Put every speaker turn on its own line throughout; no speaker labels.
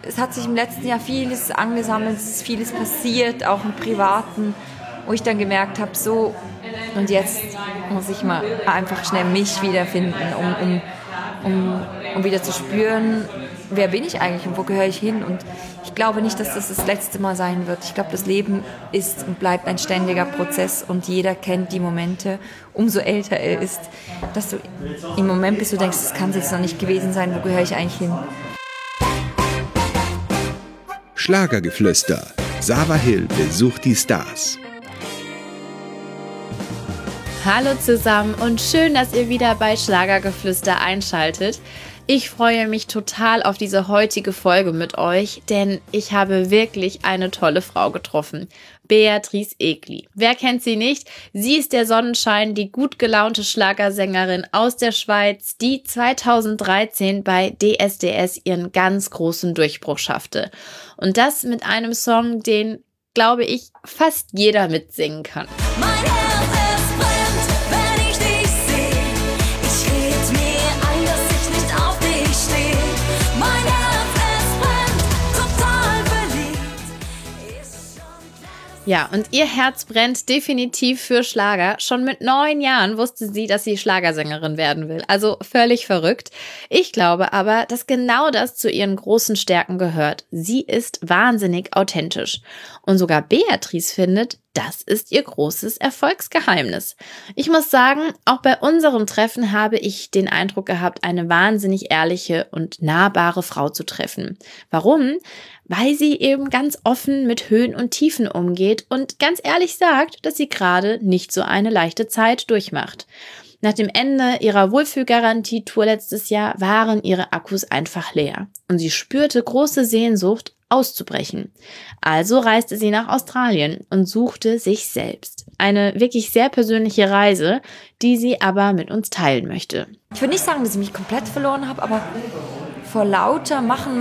es hat sich im letzten Jahr vieles angesammelt, es ist vieles passiert, auch im Privaten, wo ich dann gemerkt habe, so, und jetzt muss ich mal einfach schnell mich wiederfinden, um wieder zu spüren, wer bin ich eigentlich und wo gehöre ich hin? Und ich glaube nicht, dass das letzte Mal sein wird. Ich glaube, das Leben ist und bleibt ein ständiger Prozess und jeder kennt die Momente, umso älter er ist, dass du im Moment bist, du denkst, das kann es jetzt noch nicht gewesen sein, wo gehöre ich eigentlich hin?
Schlagergeflüster. Sava Hill besucht die Stars.
Hallo zusammen und schön, dass ihr wieder bei Schlagergeflüster einschaltet. Ich freue mich total auf diese heutige Folge mit euch, denn ich habe wirklich eine tolle Frau getroffen. Beatrice Egli. Wer kennt sie nicht? Sie ist der Sonnenschein, die gut gelaunte Schlagersängerin aus der Schweiz, die 2013 bei DSDS ihren ganz großen Durchbruch schaffte. Und das mit einem Song, den, glaube ich, fast jeder mitsingen kann. Ja, und ihr Herz brennt definitiv für Schlager. Schon mit 9 Jahren wusste sie, dass sie Schlagersängerin werden will. Also völlig verrückt. Ich glaube aber, dass genau das zu ihren großen Stärken gehört. Sie ist wahnsinnig authentisch. Und sogar Beatrice findet, das ist ihr großes Erfolgsgeheimnis. Ich muss sagen, auch bei unserem Treffen habe ich den Eindruck gehabt, eine wahnsinnig ehrliche und nahbare Frau zu treffen. Warum? Weil sie eben ganz offen mit Höhen und Tiefen umgeht und ganz ehrlich sagt, dass sie gerade nicht so eine leichte Zeit durchmacht. Nach dem Ende ihrer Wohlfühlgarantie-Tour letztes Jahr waren ihre Akkus einfach leer und sie spürte große Sehnsucht, auszubrechen. Also reiste sie nach Australien und suchte sich selbst. Eine wirklich sehr persönliche Reise, die sie aber mit uns teilen möchte.
Ich würde nicht sagen, dass ich mich komplett verloren habe, aber vor lauter Machen,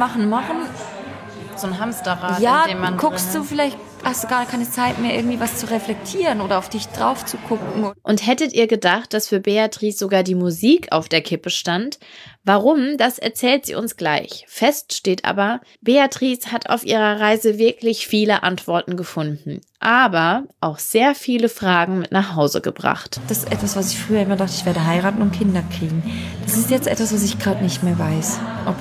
so ein Hamsterrad,
ja,
in dem man
guckst du vielleicht, hast du gar keine Zeit mehr, irgendwie was zu reflektieren oder auf dich drauf zu gucken.
Und hättet ihr gedacht, dass für Beatrice sogar die Musik auf der Kippe stand? Warum? Das erzählt sie uns gleich. Fest steht aber, Beatrice hat auf ihrer Reise wirklich viele Antworten gefunden, aber auch sehr viele Fragen mit nach Hause gebracht.
Das ist etwas, was ich früher immer dachte, ich werde heiraten und Kinder kriegen. Das ist jetzt etwas, was ich gerade nicht mehr weiß,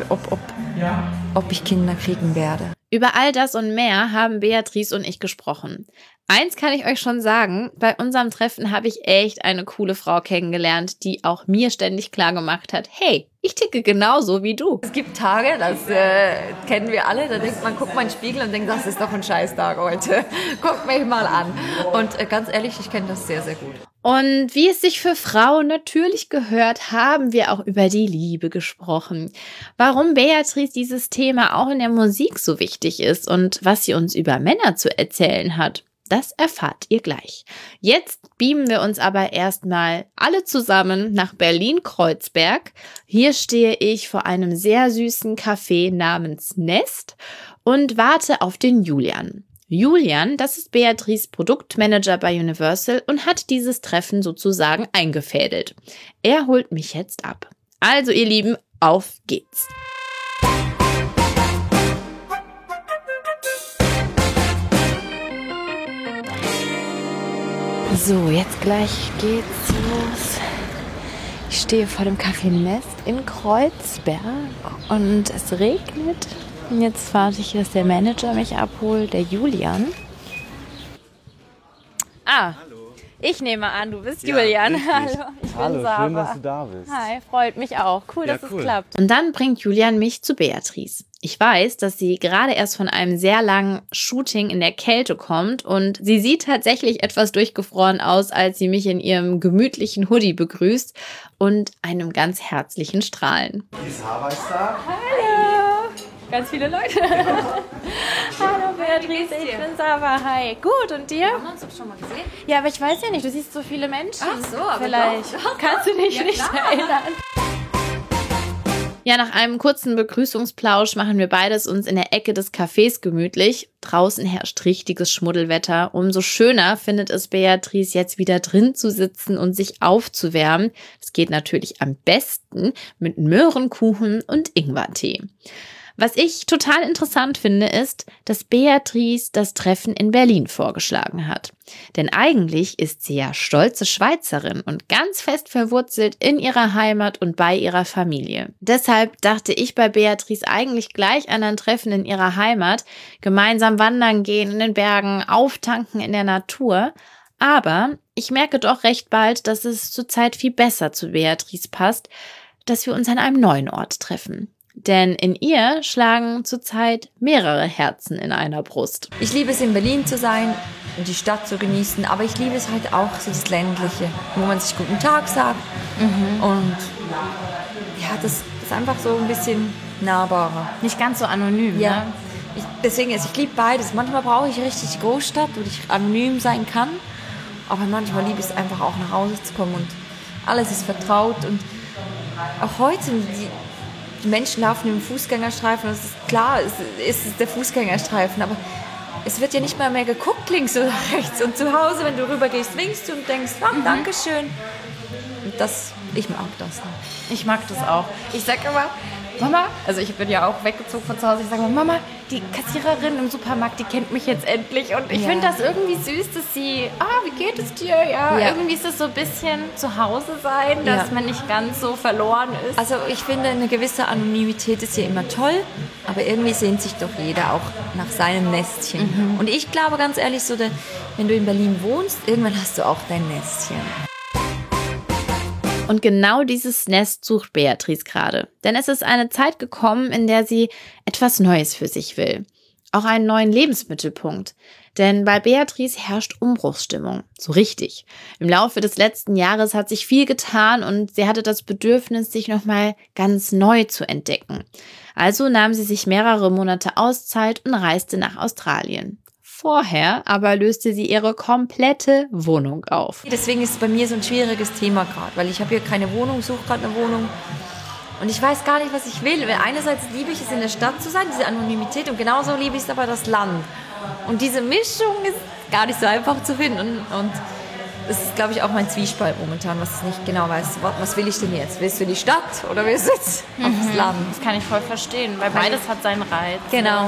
ob ich Kinder kriegen werde.
Über all das und mehr haben Beatrice und ich gesprochen. Eins kann ich euch schon sagen, bei unserem Treffen habe ich echt eine coole Frau kennengelernt, die auch mir ständig klar gemacht hat, hey, ich ticke genauso wie du.
Es gibt Tage, das kennen wir alle, da denkt man, guckt mal in den Spiegel und denkt, das ist doch ein Scheißtag heute. Guckt mich mal an. Und ganz ehrlich, ich kenne das sehr, sehr gut.
Und wie es sich für Frauen natürlich gehört, haben wir auch über die Liebe gesprochen. Warum Beatrice dieses Thema auch in der Musik so wichtig ist und was sie uns über Männer zu erzählen hat. Das erfahrt ihr gleich. Jetzt beamen wir uns aber erstmal alle zusammen nach Berlin-Kreuzberg. Hier stehe ich vor einem sehr süßen Café namens Nest und warte auf den Julian. Julian, das ist Beatrice Produktmanager bei Universal und hat dieses Treffen sozusagen eingefädelt. Er holt mich jetzt ab. Also ihr Lieben, auf geht's! So, jetzt gleich geht's los. Ich stehe vor dem Café Nest in Kreuzberg und es regnet. Und jetzt warte ich, dass der Manager mich abholt, der Julian. Ah, hallo. Ich nehme an, du bist Julian. Hallo, ich bin Sava.
Schön, dass du da bist.
Hi, freut mich auch. Cool, dass es klappt. Und dann bringt Julian mich zu Beatrice. Ich weiß, dass sie gerade erst von einem sehr langen Shooting in der Kälte kommt und sie sieht tatsächlich etwas durchgefroren aus, als sie mich in ihrem gemütlichen Hoodie begrüßt und einem ganz herzlichen Strahlen.
Die Sava ist da.
Hallo! Ganz viele Leute. Hallo Beatrice, ich bin Sava. Hi. Gut, und dir?
Wir haben uns doch schon mal gesehen.
Ja, aber ich weiß ja nicht, du siehst so viele Menschen.
Ach so, aber
vielleicht
doch.
kannst du dich nicht erinnern. Ja, nach einem kurzen Begrüßungsplausch machen wir beides uns in der Ecke des Cafés gemütlich. Draußen herrscht richtiges Schmuddelwetter. Umso schöner findet es Beatrice, jetzt wieder drin zu sitzen und sich aufzuwärmen. Das geht natürlich am besten mit Möhrenkuchen und Ingwertee. Was ich total interessant finde, ist, dass Beatrice das Treffen in Berlin vorgeschlagen hat. Denn eigentlich ist sie ja stolze Schweizerin und ganz fest verwurzelt in ihrer Heimat und bei ihrer Familie. Deshalb dachte ich bei Beatrice eigentlich gleich an ein Treffen in ihrer Heimat, gemeinsam wandern gehen in den Bergen, auftanken in der Natur. Aber ich merke doch recht bald, dass es zurzeit viel besser zu Beatrice passt, dass wir uns an einem neuen Ort treffen. Denn in ihr schlagen zurzeit mehrere Herzen in einer Brust.
Ich liebe es, in Berlin zu sein und die Stadt zu genießen, aber ich liebe es halt auch, so das Ländliche, wo man sich guten Tag sagt. Und ja, das ist einfach so ein bisschen nahbarer.
Nicht ganz so anonym,
Ja.
ne?
Deswegen, ich liebe beides. Manchmal brauche ich richtig die Großstadt, wo ich anonym sein kann, aber manchmal liebe ich es einfach auch nach Hause zu kommen und alles ist vertraut. Und auch heute, die Menschen laufen im Fußgängerstreifen, das ist klar, es ist der Fußgängerstreifen, aber es wird ja nicht mal mehr geguckt, links oder rechts. Und zu Hause, wenn du rübergehst, winkst du und denkst, Dankeschön. Und ich mag das. Ne?
Ich mag das auch. Ich sag immer, Mama, also ich bin ja auch weggezogen von zu Hause, ich sage immer, Mama, die Kassiererin im Supermarkt, die kennt mich jetzt endlich und ich finde das irgendwie süß, dass sie, wie geht es dir? Ja, irgendwie ist es so ein bisschen zu Hause sein, dass man nicht ganz so verloren ist.
Also ich finde, eine gewisse Anonymität ist ja immer toll, aber irgendwie sehnt sich doch jeder auch nach seinem Nestchen. Und ich glaube ganz ehrlich, so, wenn du in Berlin wohnst, irgendwann hast du auch dein Nestchen.
Und genau dieses Nest sucht Beatrice gerade. Denn es ist eine Zeit gekommen, in der sie etwas Neues für sich will. Auch einen neuen Lebensmittelpunkt. Denn bei Beatrice herrscht Umbruchsstimmung. So richtig. Im Laufe des letzten Jahres hat sich viel getan und sie hatte das Bedürfnis, sich nochmal ganz neu zu entdecken. Also nahm sie sich mehrere Monate Auszeit und reiste nach Australien. Vorher aber löste sie ihre komplette Wohnung auf.
Deswegen ist es bei mir so ein schwieriges Thema gerade, weil ich habe hier keine Wohnung, suche gerade eine Wohnung und ich weiß gar nicht, was ich will. Weil einerseits liebe ich es, in der Stadt zu sein, diese Anonymität, und genauso liebe ich es aber das Land. Und diese Mischung ist gar nicht so einfach zu finden und das ist, glaube ich, auch mein Zwiespalt momentan, was ich nicht genau weiß. Was will ich denn jetzt? Willst du die Stadt oder willst du jetzt aufs Land?
Das kann ich voll verstehen, weil beides hat seinen Reiz.
Genau.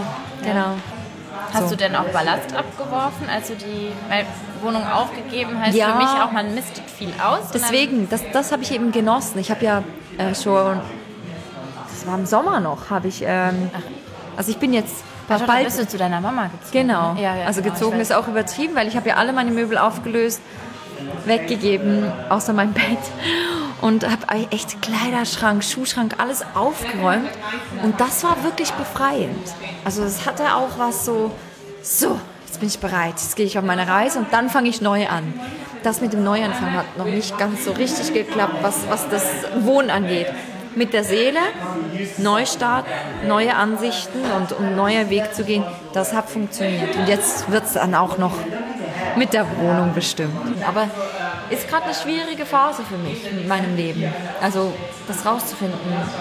Hast du denn auch Ballast abgeworfen, als du die Wohnung aufgegeben hast?
Ja.
Für mich auch, man mistet viel aus.
Deswegen, das habe ich eben genossen. Ich habe ja schon, das war im Sommer noch, habe ich, also ich bin jetzt
bald bist du zu deiner Mama gezogen.
Genau,
Ja,
also
genau,
gezogen ist auch übertrieben, weil ich habe ja alle meine Möbel aufgelöst, weggegeben, außer mein Bett. Und habe echt Kleiderschrank, Schuhschrank, alles aufgeräumt. Und das war wirklich befreiend. Also es hatte auch was so, jetzt bin ich bereit, jetzt gehe ich auf meine Reise und dann fange ich neu an. Das mit dem Neuanfang hat noch nicht ganz so richtig geklappt, was das Wohnen angeht. Mit der Seele, Neustart, neue Ansichten und um einen neuen Weg zu gehen, das hat funktioniert. Und jetzt wird es dann auch noch mit der Wohnung bestimmt. Aber ist gerade eine schwierige Phase für mich in meinem Leben. Also das rauszufinden,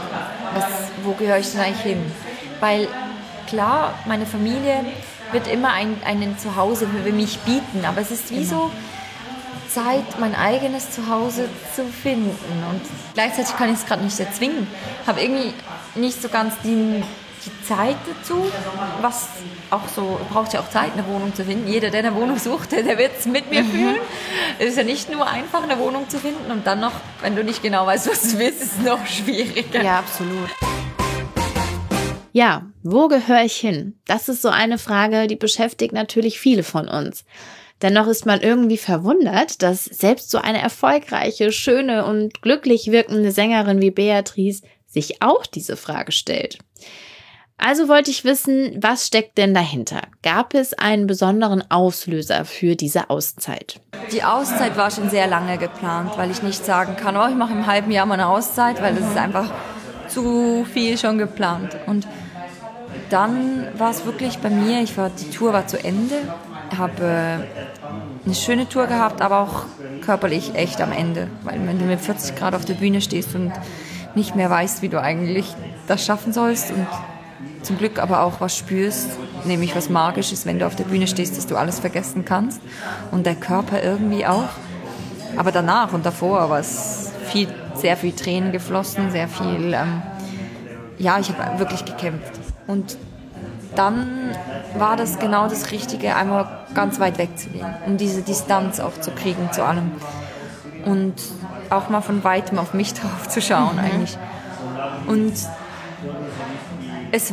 wo gehöre ich denn eigentlich hin? Weil klar, meine Familie wird immer einen Zuhause für mich bieten, aber es ist wie so Zeit, mein eigenes Zuhause zu finden. Und gleichzeitig kann ich es gerade nicht erzwingen. Habe irgendwie nicht so ganz die Zeit dazu, was auch so, braucht ja auch Zeit, eine Wohnung zu finden. Jeder, der eine Wohnung sucht, der wird es mit mir fühlen. Es ist ja nicht nur einfach, eine Wohnung zu finden und dann noch, wenn du nicht genau weißt, was du willst, ist es noch schwieriger.
Ja, absolut. Ja, wo gehöre ich hin? Das ist so eine Frage, die beschäftigt natürlich viele von uns. Dennoch ist man irgendwie verwundert, dass selbst so eine erfolgreiche, schöne und glücklich wirkende Sängerin wie Beatrice sich auch diese Frage stellt. Also wollte ich wissen, was steckt denn dahinter? Gab es einen besonderen Auslöser für diese Auszeit?
Die Auszeit war schon sehr lange geplant, weil ich nicht sagen kann, ich mache im halben Jahr mal eine Auszeit, weil das ist einfach zu viel schon geplant. Und dann war es wirklich bei mir, die Tour war zu Ende, habe eine schöne Tour gehabt, aber auch körperlich echt am Ende. Weil wenn du mit 40 Grad auf der Bühne stehst und nicht mehr weißt, wie du eigentlich das schaffen sollst und zum Glück aber auch was spürst, nämlich was Magisches, wenn du auf der Bühne stehst, dass du alles vergessen kannst und der Körper irgendwie auch. Aber danach und davor war es sehr viel Tränen geflossen, sehr viel, ich habe wirklich gekämpft. Und dann war das genau das Richtige, einmal ganz weit wegzugehen, um diese Distanz auch zu kriegen zu allem. Und auch mal von Weitem auf mich drauf zu schauen eigentlich. Und es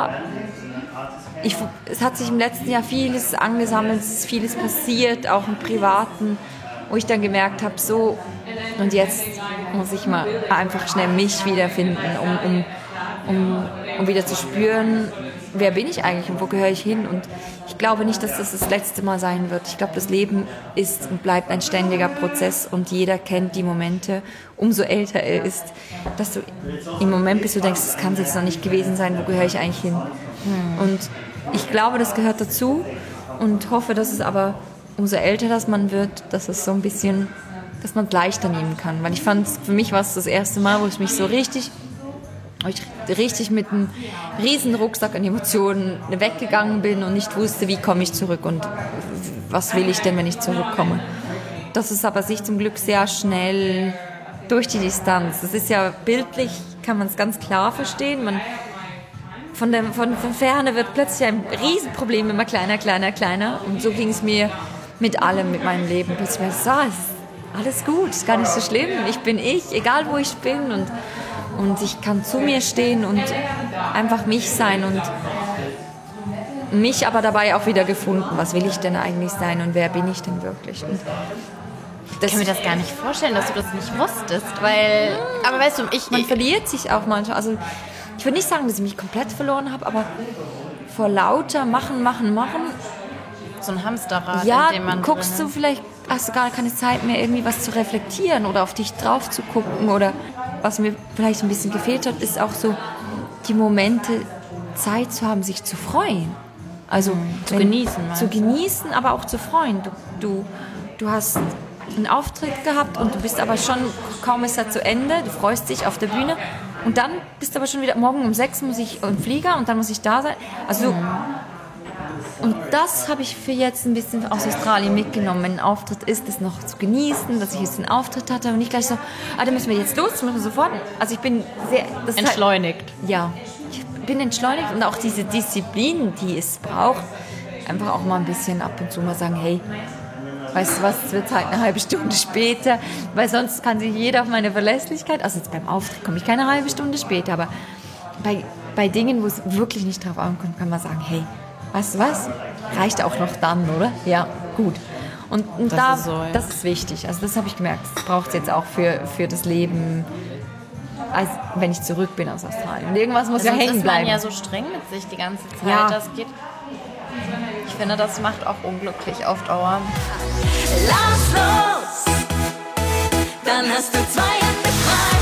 hat sich im letzten Jahr vieles angesammelt, es ist vieles passiert, auch im Privaten, wo ich dann gemerkt habe, so, und jetzt muss ich mal einfach schnell mich wiederfinden, um wieder zu spüren, wer bin ich eigentlich und wo gehöre ich hin? Und ich glaube nicht, dass das letzte Mal sein wird. Ich glaube, das Leben ist und bleibt ein ständiger Prozess und jeder kennt die Momente, umso älter er ist, dass du im Moment bist, du denkst, das kann es jetzt noch nicht gewesen sein, wo gehöre ich eigentlich hin? Und ich glaube, das gehört dazu und hoffe, dass es aber, umso älter das man wird, dass es so ein bisschen, dass man es leichter nehmen kann. Weil ich fand, für mich war es das erste Mal, wo ich mich so richtig mit einem riesen Rucksack an Emotionen weggegangen bin und nicht wusste, wie komme ich zurück und was will ich denn, wenn ich zurückkomme. Das ist aber sich zum Glück sehr schnell durch die Distanz. Das ist ja bildlich, kann man es ganz klar verstehen. Von Ferne wird plötzlich ein Riesenproblem immer kleiner, kleiner, kleiner. Und so ging es mir mit allem, mit meinem Leben. Plötzlich war es so, es ist alles gut, es ist gar nicht so schlimm. Ich bin ich, egal wo ich bin und ich kann zu mir stehen und einfach mich sein und mich aber dabei auch wieder gefunden. Was will ich denn eigentlich sein und wer bin ich denn wirklich? Und
ich kann mir das gar nicht vorstellen, dass du das nicht wusstest, weil, aber weißt du,
man verliert sich auch manchmal. Also ich würde nicht sagen, dass ich mich komplett verloren habe, aber vor lauter Machen.
So ein Hamsterrad,
ja,
in dem man
guckst du vielleicht, hast du gar keine Zeit mehr, irgendwie was zu reflektieren oder auf dich drauf zu gucken. Oder was mir vielleicht ein bisschen gefehlt hat, ist auch so die Momente, Zeit zu haben, sich zu freuen. Also
zu genießen.
Zu genießen, aber auch zu freuen. Du hast einen Auftritt gehabt und du bist aber schon, kaum ist er zu Ende, du freust dich auf der Bühne und dann bist du aber schon wieder, morgen um 6 muss ich im Flieger und dann muss ich da sein. Also und das habe ich für jetzt ein bisschen aus Australien mitgenommen. Wenn ein Auftritt ist, das noch zu genießen, dass ich jetzt einen Auftritt hatte und nicht gleich so, da müssen wir jetzt los, das müssen wir sofort. Also ich bin sehr... Das
entschleunigt.
Halt, ja, ich bin entschleunigt und auch diese Disziplin, die es braucht, einfach auch mal ein bisschen ab und zu mal sagen, hey, weißt du was, es wird halt eine halbe Stunde später, weil sonst kann sich jeder auf meine Verlässlichkeit, also jetzt beim Auftritt komme ich keine halbe Stunde später, aber bei Dingen, wo es wirklich nicht drauf ankommt, kann man sagen, hey, weißt du was? Reicht auch noch dann, oder? Ja, gut. Und das ist wichtig. Also das habe ich gemerkt. Das braucht es jetzt auch für das Leben, als wenn ich zurück bin aus Australien. Und irgendwas muss ja hängen bleiben.
Ist man ja so streng mit sich die ganze Zeit.
Ja.
Das geht. Ich finde, das macht auch unglücklich auf Dauer.
Lass los, dann hast du 2 Hände frei.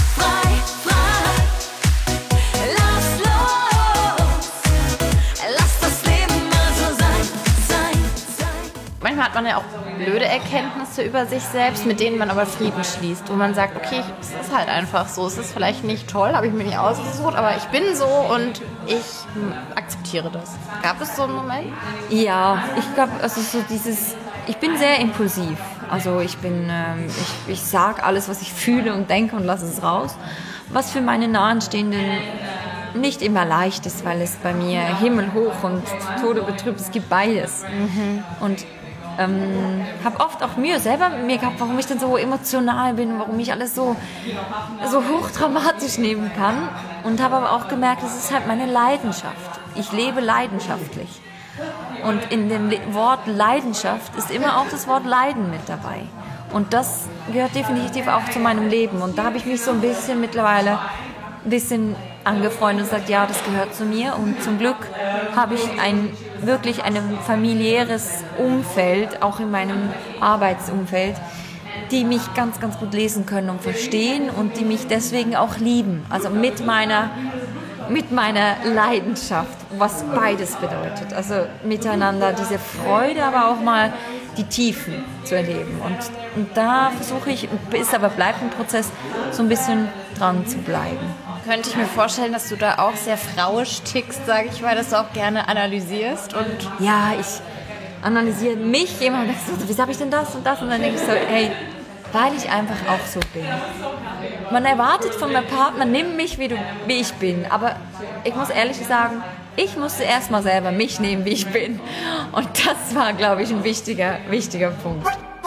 Manchmal hat man ja auch blöde Erkenntnisse über sich selbst, mit denen man aber Frieden schließt, wo man sagt, okay, es ist halt einfach so, es ist vielleicht nicht toll, habe ich mir nicht ausgesucht, aber ich bin so und ich akzeptiere das. Gab es so einen Moment?
Ja, ich glaube, also so ich bin sehr impulsiv, also ich sage alles, was ich fühle und denke und lasse es raus, was für meine Nahestehenden nicht immer leicht ist, weil es bei mir himmelhoch und Tode betrübt, es gibt beides. Und habe oft auch Mühe selber mit mir gehabt, warum ich dann so emotional bin, warum ich alles so hochdramatisch nehmen kann. Und habe aber auch gemerkt, das ist halt meine Leidenschaft. Ich lebe leidenschaftlich. Und in dem Wort Leidenschaft ist immer auch das Wort Leiden mit dabei. Und das gehört definitiv auch zu meinem Leben. Und da habe ich mich so ein bisschen mittlerweile angefreundet und gesagt, ja, das gehört zu mir. Und zum Glück habe ich wirklich ein familiäres Umfeld, auch in meinem Arbeitsumfeld, die mich ganz, ganz gut lesen können und verstehen und die mich deswegen auch lieben. Also mit meiner Leidenschaft, was beides bedeutet. Also miteinander diese Freude, aber auch mal die Tiefen zu erleben. Und da versuche ich, bleibt ein Prozess, so ein bisschen dran zu bleiben.
Könnte ich mir vorstellen, dass du da auch sehr frauisch tickst, sage ich mal, dass du auch gerne analysierst und...
Ja, ich analysiere mich immer und denke so, wieso habe ich denn das und das? Und dann denke ich so, hey, weil ich einfach auch so bin. Man erwartet von meinem Partner, nimm mich, wie ich bin. Aber ich muss ehrlich sagen, ich musste erstmal selber mich nehmen, wie ich bin. Und das war, glaube ich, ein wichtiger Punkt.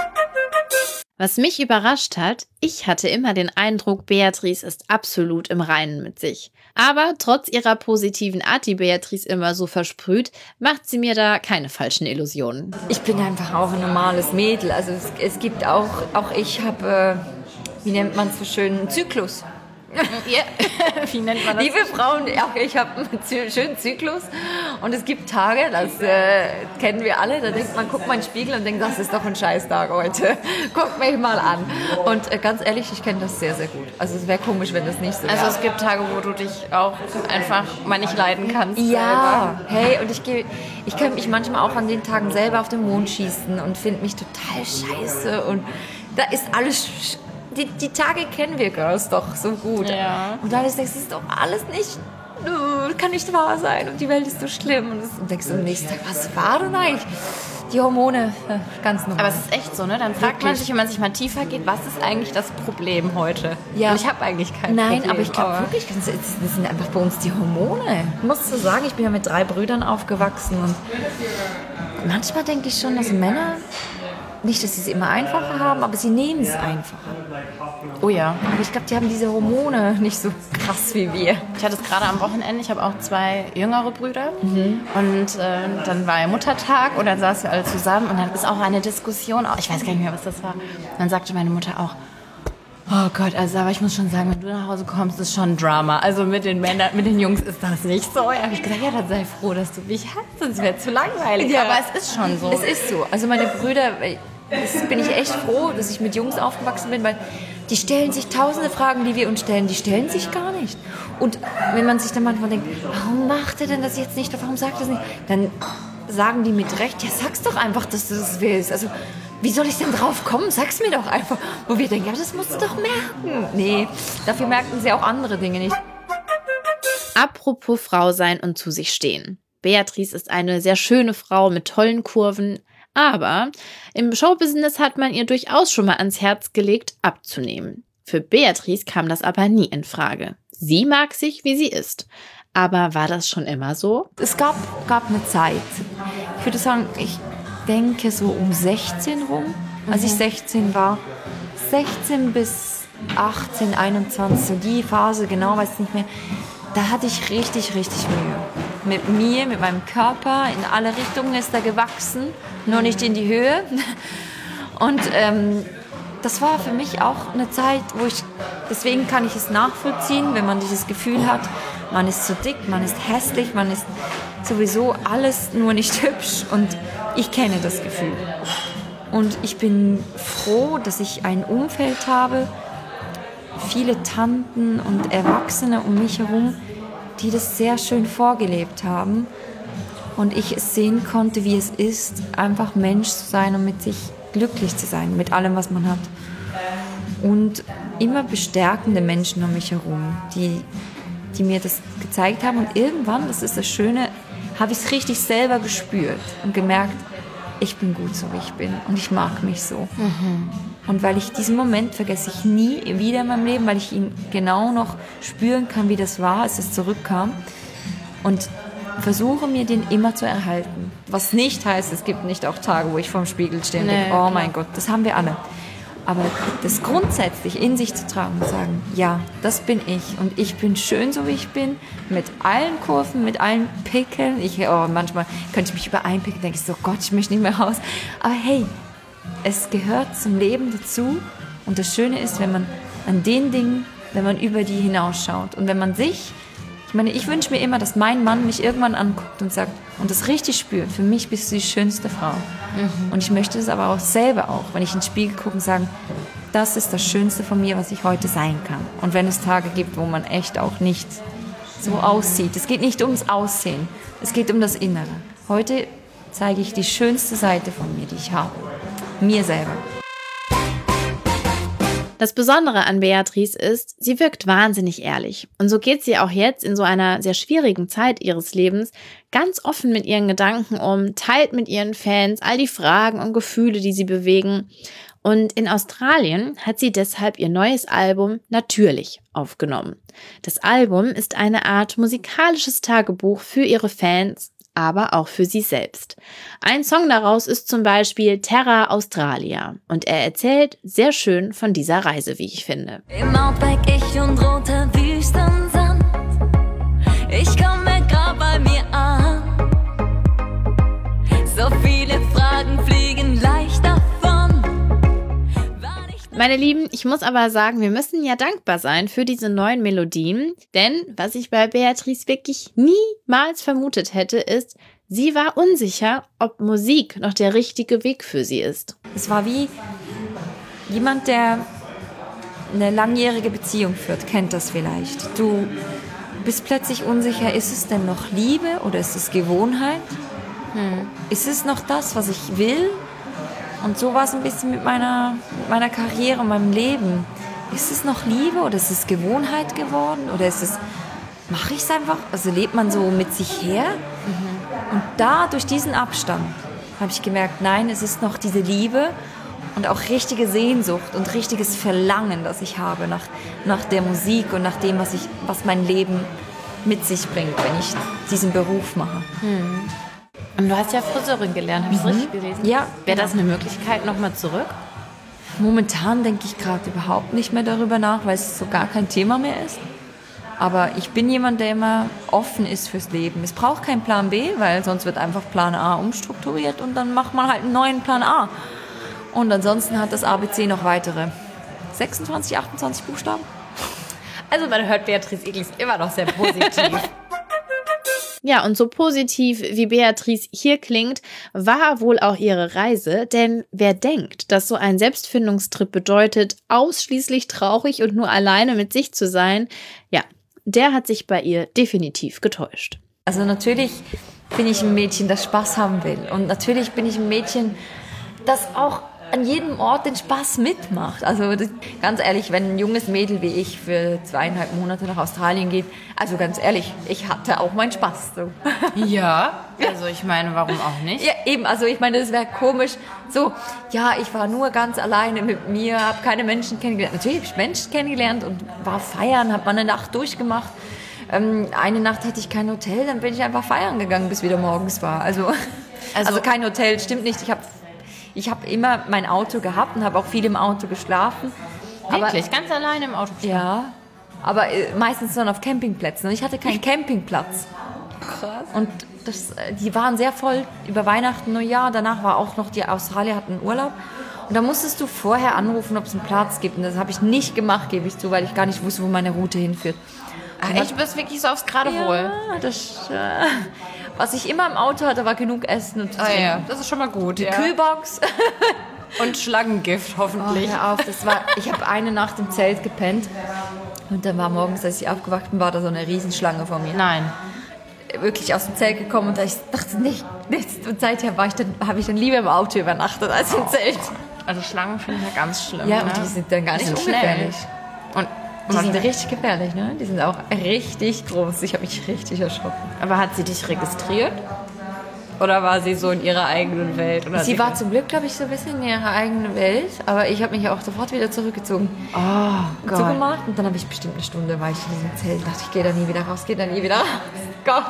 Was mich überrascht hat, ich hatte immer den Eindruck, Beatrice ist absolut im Reinen mit sich. Aber trotz ihrer positiven Art, die Beatrice immer so versprüht, macht sie mir da keine falschen Illusionen.
Ich bin einfach auch ein normales Mädel. Also es gibt auch ich habe, wie nennt man es so schön, einen Zyklus.
Ja. Wie nennt man das?
Liebe Frauen, auch ich habe einen schönen Zyklus und es gibt Tage, das kennen wir alle, da denkt man, guckt man in den Spiegel und denkt, das ist doch ein Scheißtag heute, guckt mich mal an. Und ganz ehrlich, ich kenne das sehr, sehr gut. Also es wäre komisch, wenn das nicht so wäre.
Also es gibt Tage, wo du dich auch einfach mal nicht leiden kannst.
Ja, hey, und ich könnte mich manchmal auch an den Tagen selber auf den Mond schießen und finde mich total scheiße und da ist alles... Die Tage kennen wir Girls doch so gut. Ja. Und dann denkst du, das ist doch alles nicht, kann nicht wahr sein und die Welt ist so schlimm. Und denkst du am nächsten Tag, was war denn eigentlich? Die Hormone, ganz normal.
Aber es ist echt so, ne? Dann fragt man sich, wenn man sich mal tiefer geht, was ist eigentlich das Problem heute?
Ja.
Und ich habe eigentlich kein Problem.
Nein, aber ich glaube wirklich, das sind einfach bei uns die Hormone. Ich muss so sagen, ich bin ja mit 3 Brüdern aufgewachsen und manchmal denke ich schon, dass Männer... Nicht, dass sie es immer einfacher haben, aber sie nehmen es einfacher.
Oh ja.
Aber ich glaube, die haben diese Hormone nicht so krass wie wir.
Ich hatte es gerade am Wochenende, ich habe auch 2 jüngere Brüder. Und dann war ja Muttertag und dann saßen wir alle zusammen und dann ist auch eine Diskussion, ich weiß gar nicht mehr, was das war. Und dann sagte meine Mutter auch, oh Gott, also aber ich muss schon sagen, wenn du nach Hause kommst, ist schon ein Drama. Also mit den Männern, mit den Jungs ist das nicht so. Da habe ich gesagt, ja, dann sei froh, dass du mich hast, sonst wäre es zu langweilig.
Ja.
Aber es ist schon so.
Es ist so. Also meine Brüder, bin ich echt froh, dass ich mit Jungs aufgewachsen bin, weil die stellen sich tausende Fragen, die wir uns stellen, die stellen sich gar nicht. Und wenn man sich dann manchmal denkt, warum macht er denn das jetzt nicht, warum sagt er das nicht, dann sagen die mit Recht, ja, sag's doch einfach, dass du das willst. Also, wie soll ich denn drauf kommen? Sag's mir doch einfach. Wo wir denken, ja, das musst du doch merken. Nee, dafür merken sie auch andere Dinge nicht.
Apropos Frau sein und zu sich stehen. Beatrice ist eine sehr schöne Frau mit tollen Kurven, aber im Showbusiness hat man ihr durchaus schon mal ans Herz gelegt, abzunehmen. Für Beatrice kam das aber nie in Frage. Sie mag sich, wie sie ist. Aber war das schon immer so?
Es gab eine Zeit. Ich würde sagen, ich denke so um 16 rum, als ich 16 war. 16 bis 18, 21, so die Phase, genau weiß ich nicht mehr. Da hatte ich richtig, richtig Mühe. Mit mir, mit meinem Körper, in alle Richtungen ist er gewachsen, nur nicht in die Höhe. Und das war für mich auch eine Zeit, deswegen kann ich es nachvollziehen, wenn man dieses Gefühl hat, man ist zu dick, man ist hässlich, man ist sowieso alles nur nicht hübsch. Und ich kenne das Gefühl. Und ich bin froh, dass ich ein Umfeld habe, viele Tanten und Erwachsene um mich herum, die das sehr schön vorgelebt haben und ich es sehen konnte, wie es ist, einfach Mensch zu sein und mit sich glücklich zu sein, mit allem, was man hat. Und immer bestärkende Menschen um mich herum, die mir das gezeigt haben. Und irgendwann, das ist das Schöne, habe ich es richtig selber gespürt und gemerkt, ich bin gut so, wie ich bin und ich mag mich so. Und weil ich diesen Moment vergesse ich nie wieder in meinem Leben, weil ich ihn genau noch spüren kann, wie das war, als es zurückkam. Und versuche mir den immer zu erhalten. Was nicht heißt, es gibt nicht auch Tage, wo ich vorm Spiegel stehe und denke, oh mein Gott, das haben wir alle. Aber das grundsätzlich in sich zu tragen und sagen, ja, das bin ich und ich bin schön, so wie ich bin, mit allen Kurven, mit allen Pickeln. Manchmal könnte ich mich über einen Pickel denke ich so, Gott, ich möchte nicht mehr raus. Aber hey, es gehört zum Leben dazu und das Schöne ist, wenn man an den Dingen, wenn man über die hinausschaut und wenn man sich, ich wünsche mir immer, dass mein Mann mich irgendwann anguckt und sagt und das richtig spürt, für mich bist du die schönste Frau. Und ich möchte das aber auch selber wenn ich in den Spiegel gucke und sage, das ist das Schönste von mir, was ich heute sein kann. Und wenn es Tage gibt, wo man echt auch nicht so aussieht, es geht nicht ums Aussehen, es geht um das Innere. Heute zeige ich die schönste Seite von mir, die ich habe. Mir selber.
Das Besondere an Beatrice ist, sie wirkt wahnsinnig ehrlich. Und so geht sie auch jetzt in so einer sehr schwierigen Zeit ihres Lebens ganz offen mit ihren Gedanken um, teilt mit ihren Fans all die Fragen und Gefühle, die sie bewegen. Und in Australien hat sie deshalb ihr neues Album Natürlich aufgenommen. Das Album ist eine Art musikalisches Tagebuch für ihre Fans, aber auch für sie selbst. Ein Song daraus ist zum Beispiel Terra Australia und er erzählt sehr schön von dieser Reise, wie ich finde.
Im Outback ich und roter Wüstensand. Ich komme grad bei mir an. So viele Fragen fliegen leicht davon.
Meine Lieben, ich muss aber sagen, wir müssen ja dankbar sein für diese neuen Melodien, denn was ich bei Beatrice wirklich niemals vermutet hätte, ist, sie war unsicher, ob Musik noch der richtige Weg für sie ist.
Es war wie jemand, der eine langjährige Beziehung führt, kennt das vielleicht. Du bist plötzlich unsicher, ist es denn noch Liebe oder ist es Gewohnheit? Ist es noch das, was ich will? Und so war es ein bisschen mit meiner Karriere und meinem Leben. Ist es noch Liebe oder ist es Gewohnheit geworden? Oder ist es, mache ich es einfach? Also lebt man so mit sich her? Und da, durch diesen Abstand, habe ich gemerkt, nein, es ist noch diese Liebe und auch richtige Sehnsucht und richtiges Verlangen, das ich habe nach der Musik und nach dem, was mein Leben mit sich bringt, wenn ich diesen Beruf mache.
Und du hast ja Friseurin gelernt, habe ich es richtig gelesen?
Ja.
Wäre das eine Möglichkeit, nochmal zurück?
Momentan denke ich gerade überhaupt nicht mehr darüber nach, weil es so gar kein Thema mehr ist. Aber ich bin jemand, der immer offen ist fürs Leben. Es braucht keinen Plan B, weil sonst wird einfach Plan A umstrukturiert und dann macht man halt einen neuen Plan A. Und ansonsten hat das ABC noch weitere 26, 28 Buchstaben.
Also man hört Beatrice Eglis immer noch sehr positiv. Ja, und so positiv wie Beatrice hier klingt, war wohl auch ihre Reise, denn wer denkt, dass so ein Selbstfindungstrip bedeutet, ausschließlich traurig und nur alleine mit sich zu sein, ja, der hat sich bei ihr definitiv getäuscht.
Also natürlich bin ich ein Mädchen, das Spaß haben will. Und natürlich bin ich ein Mädchen, das auch an jedem Ort den Spaß mitmacht. Also ganz ehrlich, wenn ein junges Mädel wie ich für 2,5 Monate nach Australien geht, also ganz ehrlich, ich hatte auch meinen Spaß. So.
Ja, also ich meine, warum auch nicht?
Ja, eben, also ich meine, das wäre komisch. So, ja, ich war nur ganz alleine mit mir, habe keine Menschen kennengelernt. Natürlich habe ich Menschen kennengelernt und war feiern, habe mal eine Nacht durchgemacht. Eine Nacht hatte ich kein Hotel, dann bin ich einfach feiern gegangen, bis wieder morgens war. Also kein Hotel, stimmt nicht. Ich habe immer mein Auto gehabt und habe auch viel im Auto geschlafen.
Wirklich? Ganz alleine im Auto geschlafen?
Ja, aber meistens dann auf Campingplätzen. Und ich hatte keinen Campingplatz.
Krass.
Und die waren sehr voll über Weihnachten, Neujahr. Danach war auch noch, die Australier hatten Urlaub. Und da musstest du vorher anrufen, ob es einen Platz gibt. Und das habe ich nicht gemacht, gebe ich zu, weil ich gar nicht wusste, wo meine Route hinführt.
Ach, echt? Du bist wirklich so aufs Geradewohl?
Ja, was ich immer im Auto hatte, war genug Essen und zu trinken.
Ja, das ist schon mal gut.
Die Kühlbox.
Und Schlangengift hoffentlich.
Oh, hör auf, ich habe eine Nacht im Zelt gepennt und dann war morgens, als ich aufgewacht bin, war da so eine Riesenschlange vor mir.
Nein.
Wirklich aus dem Zelt gekommen und ich dachte, nichts. Und seither habe ich dann lieber im Auto übernachtet als im Zelt.
Also Schlangen finde ich ja ganz schlimm.
Ja,
ne?
und die sind dann gar nicht ungefährlich.
Und
die sind richtig gefährlich, ne? Die sind auch richtig groß. Ich habe mich richtig erschrocken.
Aber hat sie dich registriert? Oder war sie so in ihrer eigenen Welt? Oder
Sie war zum Glück, glaube ich, so ein bisschen in ihrer eigenen Welt. Aber ich habe mich auch sofort wieder zurückgezogen.
Oh Gott.
Zugemacht. Und dann habe ich bestimmt eine Stunde, war ich in diesem Zelt. Dachte, ich gehe da nie wieder raus, Gott.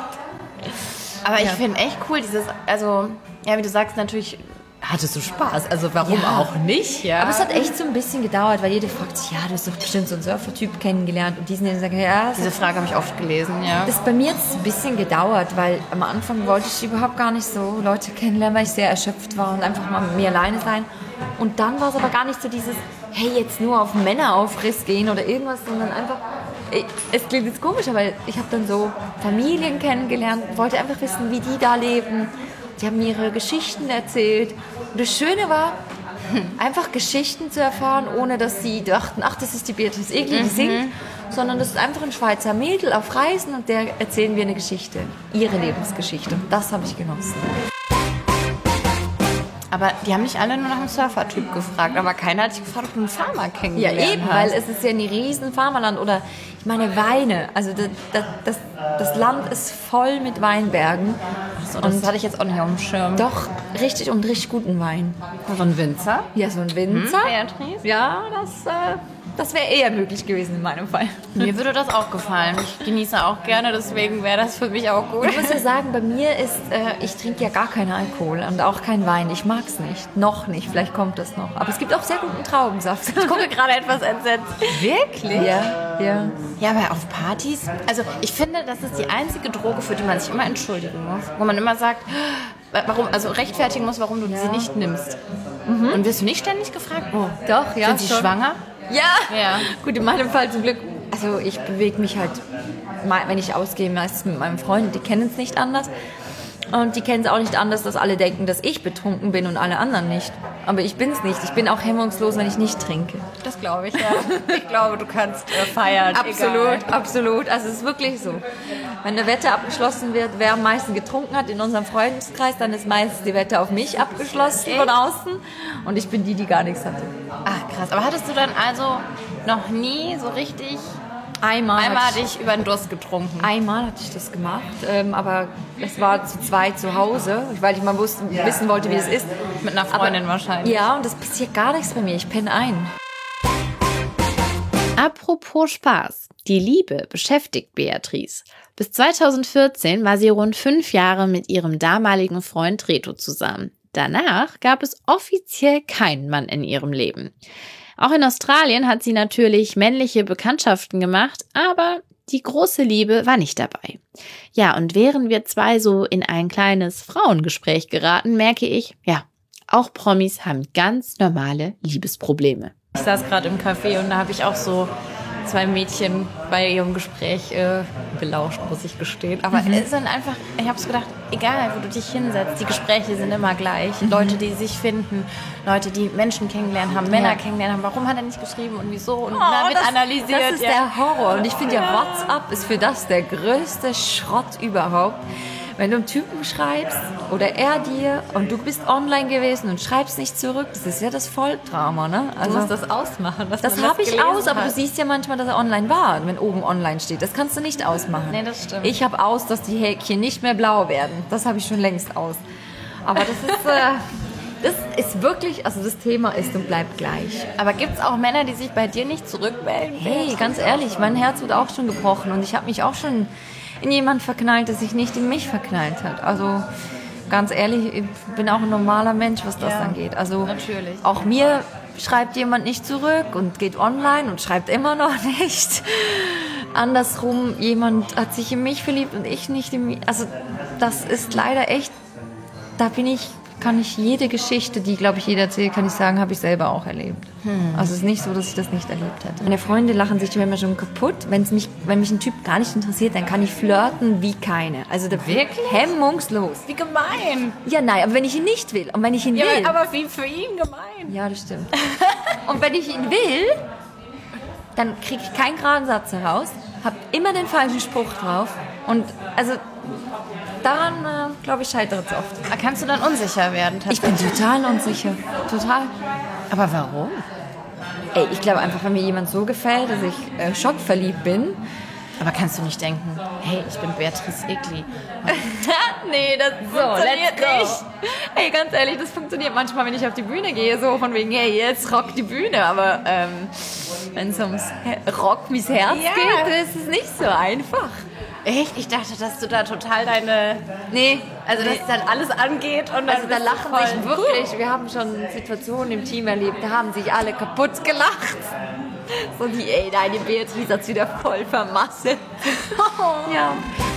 Aber ich finde echt cool, also, ja, wie du sagst, natürlich hattest du Spaß. Also warum auch nicht, ja.
Aber es hat echt so ein bisschen gedauert, weil jeder fragt sich, ja, du hast doch bestimmt so einen Surfer-Typ kennengelernt. Und die sind dann sagen, ja.
Diese Frage habe ich oft gelesen, ja.
Das bei mir hat es ein bisschen gedauert, weil am Anfang wollte ich überhaupt gar nicht so Leute kennenlernen, weil ich sehr erschöpft war und einfach mal mit mir alleine sein. Und dann war es aber gar nicht so dieses, hey, jetzt nur auf Männeraufriss gehen oder irgendwas, sondern einfach, es klingt jetzt komisch, aber ich habe dann so Familien kennengelernt, wollte einfach wissen, wie die da leben. Die haben mir ihre Geschichten erzählt. Und das Schöne war, einfach Geschichten zu erfahren, ohne dass sie dachten, ach, das ist die Beatrice Egli, die singt, sondern das ist einfach ein Schweizer Mädel auf Reisen und der erzählen wir eine Geschichte, ihre Lebensgeschichte. Und das habe ich genossen.
Aber die haben nicht alle nur nach einem Surfer-Typ gefragt. Aber keiner hat dich gefragt, ob du einen Farmer kennengelernt hast.
Ja, eben, weil es ist ja ein riesen Farmerland. Oder, ich meine, Weine. Also das Land ist voll mit Weinbergen.
So, das hatte ich jetzt auch nicht auf dem Schirm.
Doch, richtig und richtig guten Wein.
So ein Winzer?
Ja, so ein Winzer.
Beatrice?
Ja, das wäre eher möglich gewesen in meinem Fall.
Mir würde das auch gefallen. Ich genieße auch gerne, deswegen wäre das für mich auch gut.
Ich muss ja sagen, bei mir ist, ich trinke ja gar keinen Alkohol und auch keinen Wein. Ich mag es nicht. Noch nicht. Vielleicht kommt das noch. Aber es gibt auch sehr guten Traubensaft.
Ich gucke gerade etwas entsetzt. Wirklich?
Ja, ja.
Ja, aber auf Partys, also ich finde, das ist die einzige Droge, für die man sich immer entschuldigen muss. Wo man immer sagt, warum, also rechtfertigen muss, warum du sie nicht nimmst. Und wirst du nicht ständig gefragt? Oh,
Doch, ja.
sind sie schwanger?
Ja. Gut, in meinem Fall zum Glück. Also ich bewege mich halt, wenn ich ausgehe, meistens mit meinem Freund. Die kennen es nicht anders. Und die kennen es auch nicht anders, dass alle denken, dass ich betrunken bin und alle anderen nicht. Aber ich bin es nicht. Ich bin auch hemmungslos, wenn ich nicht trinke.
Das glaube ich, ja. Ich glaube, du kannst feiern.
Absolut. Also es ist wirklich so. Wenn eine Wette abgeschlossen wird, wer am meisten getrunken hat in unserem Freundeskreis, dann ist meistens die Wette auf mich abgeschlossen von außen. Und ich bin die gar nichts hatte.
Ach, krass. Aber hattest du dann also noch nie so richtig...
Einmal
dich über den Durst getrunken.
Einmal hatte ich das gemacht, aber es war zu zweit zu Hause, weil ich mal wissen wollte, wie es ist.
Mit einer Freundin wahrscheinlich.
Ja, und das passiert gar nichts bei mir. Ich penne ein.
Apropos Spaß. Die Liebe beschäftigt Beatrice. Bis 2014 war sie rund 5 Jahre mit ihrem damaligen Freund Reto zusammen. Danach gab es offiziell keinen Mann in ihrem Leben. Auch in Australien hat sie natürlich männliche Bekanntschaften gemacht, aber die große Liebe war nicht dabei. Ja, und während wir zwei so in ein kleines Frauengespräch geraten, merke ich, ja, auch Promis haben ganz normale Liebesprobleme. Ich saß gerade im Café und da habe ich auch so 2 Mädchen bei ihrem Gespräch belauscht, muss ich gestehen. Aber es sind einfach, ich habe es gedacht, egal wo du dich hinsetzt, die Gespräche sind immer gleich. Leute, die sich finden, Leute, die Menschen kennengelernt haben, Männer kennengelernt haben. Warum hat er nicht geschrieben und wieso? Und dann wird analysiert.
Das ist der Horror. Und ich finde ja, WhatsApp ist für das der größte Schrott überhaupt. Wenn du einen Typen schreibst oder er dir und du bist online gewesen und schreibst nicht zurück, das ist ja das Volldrama, ne?
Also, du musst das ausmachen.
Das habe ich aus, aber du siehst ja manchmal, dass er online war, wenn oben online steht. Das kannst du nicht ausmachen.
Nee, das stimmt.
Ich habe aus, dass die Häkchen nicht mehr blau werden. Das habe ich schon längst aus. Aber das ist wirklich, also das Thema ist und bleibt gleich.
Aber gibt es auch Männer, die sich bei dir nicht zurückmelden?
Hey, ganz ehrlich, mein Herz wird auch schon gebrochen und ich habe mich auch schon in jemand verknallt, der sich nicht in mich verknallt hat. Also ganz ehrlich, ich bin auch ein normaler Mensch, was das angeht. Also
natürlich.
Auch mir schreibt jemand nicht zurück und geht online und schreibt immer noch nicht. Andersrum, jemand hat sich in mich verliebt und ich nicht in mich. Also das ist leider echt, kann ich jede Geschichte, die, glaube ich, jeder erzählt, kann ich sagen, habe ich selber auch erlebt. Also es ist nicht so, dass ich das nicht erlebt hätte. Meine Freunde lachen sich immer schon kaputt. Wenn mich ein Typ gar nicht interessiert, dann kann ich flirten wie keine. Also da wirklich hemmungslos.
Wie gemein.
Ja, nein, aber wenn ich ihn nicht will und wenn ich ihn will...
Aber wie für ihn gemein.
Ja, das stimmt. Und wenn ich ihn will, dann kriege ich keinen geraden Satz heraus, habe immer den falschen Spruch drauf und also... Daran, glaube ich, scheitert es oft.
Aber kannst du dann unsicher werden?
Ich bin total unsicher. Total.
Aber warum?
Ey, ich glaube einfach, wenn mir jemand so gefällt, dass ich schockverliebt bin.
Aber kannst du nicht denken, hey, ich bin Beatrice Egli.
Nee, das funktioniert nicht. Ey, ganz ehrlich, das funktioniert manchmal, wenn ich auf die Bühne gehe, so von wegen, hey, jetzt rockt die Bühne. Aber wenn es ums Rock mis Herz geht, ist es nicht so einfach.
Echt? Ich dachte, dass du da total deine... dass dann alles angeht und dann...
Also da lachen sich wirklich... Wir haben schon Situationen im Team erlebt, da haben sich alle kaputt gelacht. So die, deine Beatrice hat's wieder voll vermasselt. Ja.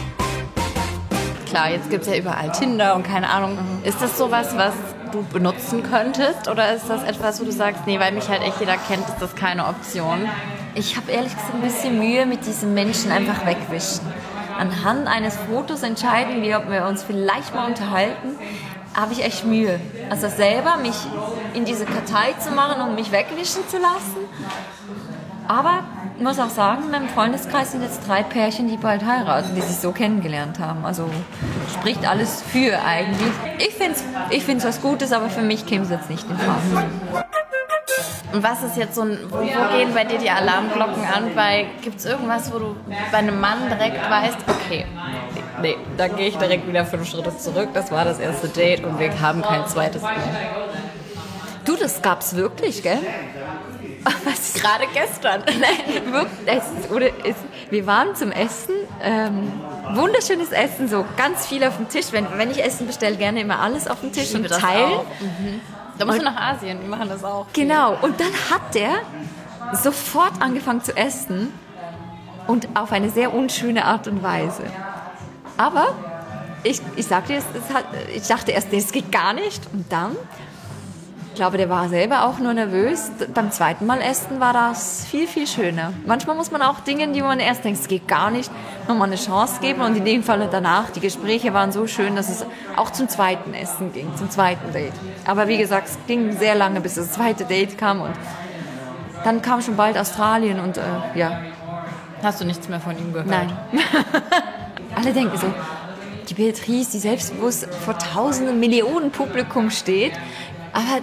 Klar, jetzt gibt's ja überall Tinder und keine Ahnung. Ist das sowas, was du benutzen könntest? Oder ist das etwas, wo du sagst, nee, weil mich halt echt jeder kennt, ist das keine Option?
Ich habe ehrlich gesagt ein bisschen Mühe mit diesen Menschen einfach wegwischen. Anhand eines Fotos entscheiden wir, ob wir uns vielleicht mal unterhalten, habe ich echt Mühe. Also selber mich in diese Kartei zu machen und mich wegwischen zu lassen. Aber muss auch sagen, in meinem Freundeskreis sind jetzt 3 Pärchen, die bald heiraten, die sich so kennengelernt haben. Also spricht alles für eigentlich. Ich find's was Gutes, aber für mich käme es jetzt nicht in Frage.
Und was ist jetzt wo gehen bei dir die Alarmglocken an? Gibt es irgendwas, wo du bei einem Mann direkt weißt, okay, nee, dann gehe ich direkt wieder 5 Schritte zurück, das war das erste Date und wir haben kein zweites mehr.
Du, das gab's wirklich, gell?
Was gerade gestern.
Nein, wirklich. Wir waren zum Essen, wunderschönes Essen, so ganz viel auf dem Tisch. Wenn ich Essen bestelle, gerne immer alles auf dem Tisch und teilen.
Da musst du nach Asien, die machen das auch.
Genau, und dann hat der sofort angefangen zu essen und auf eine sehr unschöne Art und Weise. Aber ich sag dir, ich dachte erst, das geht gar nicht. Und dann, ich glaube, der war selber auch nur nervös. Beim zweiten Mal essen war das viel, viel schöner. Manchmal muss man auch Dinge, die man erst denkt, es geht gar nicht, nochmal eine Chance geben. Und in dem Fall danach, die Gespräche waren so schön, dass es auch zum zweiten Essen ging, zum zweiten Date. Aber wie gesagt, es ging sehr lange, bis das zweite Date kam. Und dann kam schon bald Australien und ja.
Hast du nichts mehr von ihm gehört?
Nein. Alle denken so, die Beatrice, die selbstbewusst vor tausenden Millionen Publikum steht, aber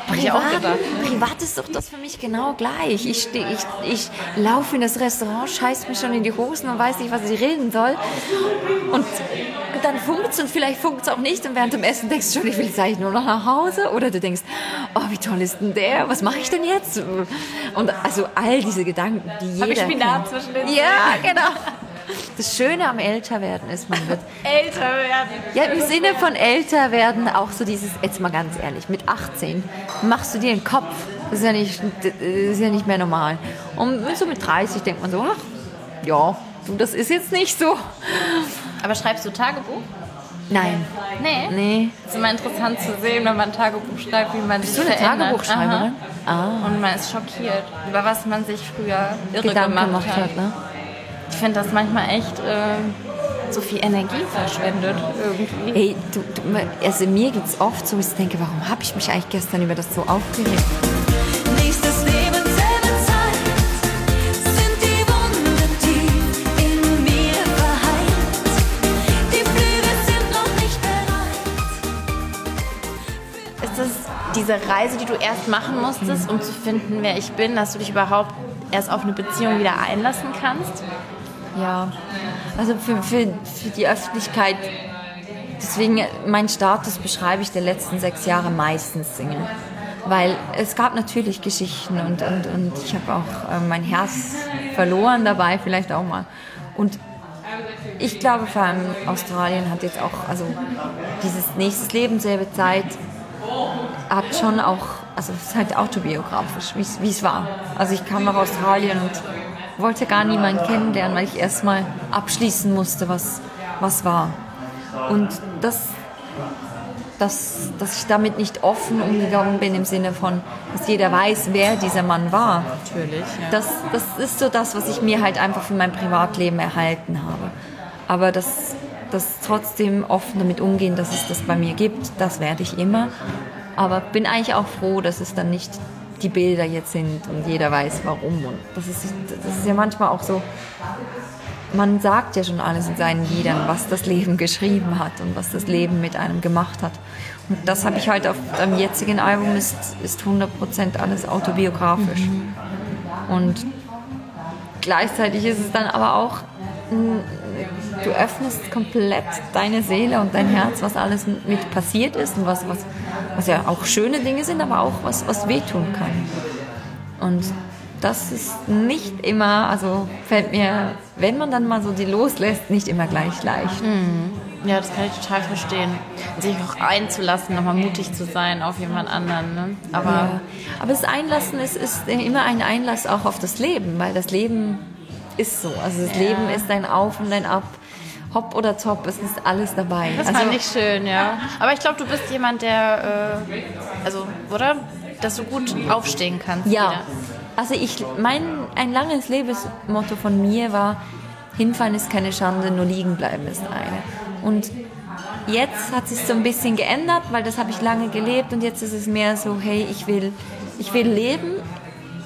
privat ist doch das für mich genau gleich. Ich laufe in das Restaurant, scheiß mir schon in die Hosen und weiß nicht, was ich reden soll. Und dann funkt's und vielleicht funkt's auch nicht. Und während dem Essen denkst du schon, ich will jetzt eigentlich nur noch nach Hause. Oder du denkst, oh, wie toll ist denn der? Was mache ich denn jetzt? Und also all diese Gedanken, die jeder
Hab ich Spinat
kennt.
zwischen den
Ja, genau. Das Schöne am Älterwerden ist, man wird...
Älter werden.
Ja, im Sinne von älter werden auch so dieses, jetzt mal ganz ehrlich, mit 18 machst du dir einen Kopf. Das ist ja nicht mehr normal. Und so mit 30 denkt man so, ach, ja, du, das ist jetzt nicht so.
Aber schreibst du Tagebuch?
Nein. Nee.
Das ist immer interessant zu sehen, wenn man ein Tagebuch schreibt, wie man sich
Bist du eine
verändert.
Tagebuchschreiberin?
Und man ist schockiert, über was man sich früher
Gedanken
gemacht
gemacht hat, ne?
Ich finde das manchmal echt so viel Energie verschwendet irgendwie.
Ey, also mir geht es oft so, dass ich denke, warum habe ich mich eigentlich gestern über das so aufgeregt?
Nächstes Leben, selbe Zeit, sind die Wunden tief in mir verheilt. Die Flügel sind noch nicht bereit.
Ist das diese Reise, die du erst machen musstest, um zu finden, wer ich bin, dass du dich überhaupt erst auf eine Beziehung wieder einlassen kannst?
Ja, also für die Öffentlichkeit, deswegen mein Status beschreibe ich der letzten 6 Jahre meistens Single. Weil es gab natürlich Geschichten und ich habe auch mein Herz verloren dabei, vielleicht auch mal. Und ich glaube vor allem Australien hat jetzt auch, also dieses nächstes Leben, selbe Zeit, hat schon auch, also es ist halt autobiografisch, wie es war. Also ich kam nach Australien und wollte gar niemanden kennenlernen, weil ich erstmal abschließen musste, was war. Und dass ich damit nicht offen umgegangen bin im Sinne von, dass jeder weiß, wer dieser Mann war.
Natürlich, ja.
Das ist so das, was ich mir halt einfach von meinem Privatleben erhalten habe. Aber das trotzdem offen damit umgehen, dass es das bei mir gibt, das werde ich immer. Aber bin eigentlich auch froh, dass es dann nicht die Bilder jetzt sind und jeder weiß, warum. Und das ist ja manchmal auch so, man sagt ja schon alles in seinen Liedern, was das Leben geschrieben hat und was das Leben mit einem gemacht hat. Und das habe ich halt auf dem jetzigen Album, ist 100% alles autobiografisch. Und gleichzeitig ist es dann aber auch, du öffnest komplett deine Seele und dein Herz, was alles mit passiert ist und was ja auch schöne Dinge sind, aber auch was wehtun kann. Und das ist nicht immer, also fällt mir, wenn man dann mal so die loslässt, nicht immer gleich leicht.
Ja, das kann ich total verstehen. Sich auch einzulassen, nochmal mutig zu sein auf jemand anderen. Ne?
Aber das Einlassen ist immer ein Einlass auch auf das Leben, weil das Leben ist so. Also das Leben ist ein Auf und ein Ab. Hopp oder Top, es ist alles dabei.
Das fand ich schön, ja. Aber ich glaube, du bist jemand, der, oder? Dass du gut aufstehen kannst.
Ja.
Wieder.
Also ein langes Lebensmotto von mir war, hinfallen ist keine Schande, nur liegen bleiben ist eine. Und jetzt hat sich so ein bisschen geändert, weil das habe ich lange gelebt und jetzt ist es mehr so, hey, ich will leben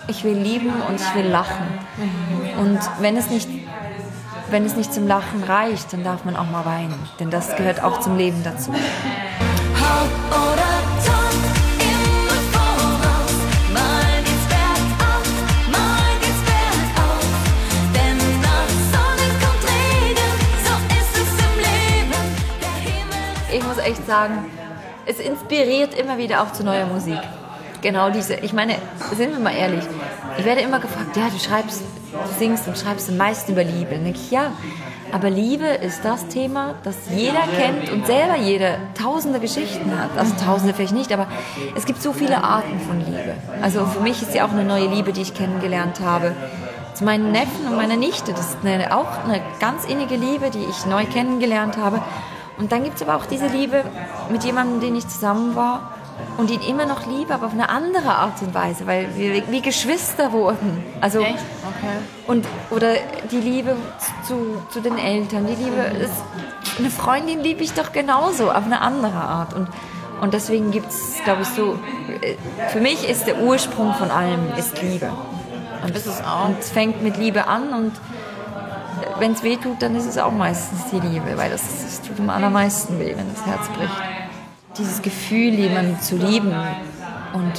ich will lieben und ich will lachen. Und wenn es nicht zum Lachen reicht, dann darf man auch mal weinen. Denn das gehört auch zum Leben dazu.
Haupt oder Top, immer voraus. Mal geht's bergab, mal geht's bergauf. Denn nach Sonne kommt Regen, so ist es im Leben. Der Himmel
Ich muss echt sagen, es inspiriert immer wieder auch zu neuer Musik. Genau diese, ich meine, sind wir mal ehrlich, ich werde immer gefragt, ja, du singst und schreibst am meisten über Liebe. Dann denke ich, ja, aber Liebe ist das Thema, das jeder kennt und selber jeder tausende Geschichten hat. Also tausende vielleicht nicht, aber es gibt so viele Arten von Liebe. Also für mich ist ja auch eine neue Liebe, die ich kennengelernt habe. Zu meinen Neffen und meiner Nichte, das ist auch eine ganz innige Liebe, die ich neu kennengelernt habe. Und dann gibt es aber auch diese Liebe mit jemandem, den ich zusammen war und ihn immer noch liebe, aber auf eine andere Art und Weise, weil wir wie Geschwister wurden. Also,
Echt? Okay.
Oder die Liebe zu den Eltern, die Liebe ist, eine Freundin liebe ich doch genauso, auf eine andere Art. Und deswegen gibt es, glaube ich, so, für mich ist der Ursprung von allem ist Liebe. Und
Ist es auch.
Und es fängt mit Liebe an und wenn es weh tut, dann ist es auch meistens die Liebe, weil das tut am allermeisten weh, wenn das Herz bricht. Dieses Gefühl, jemanden zu lieben und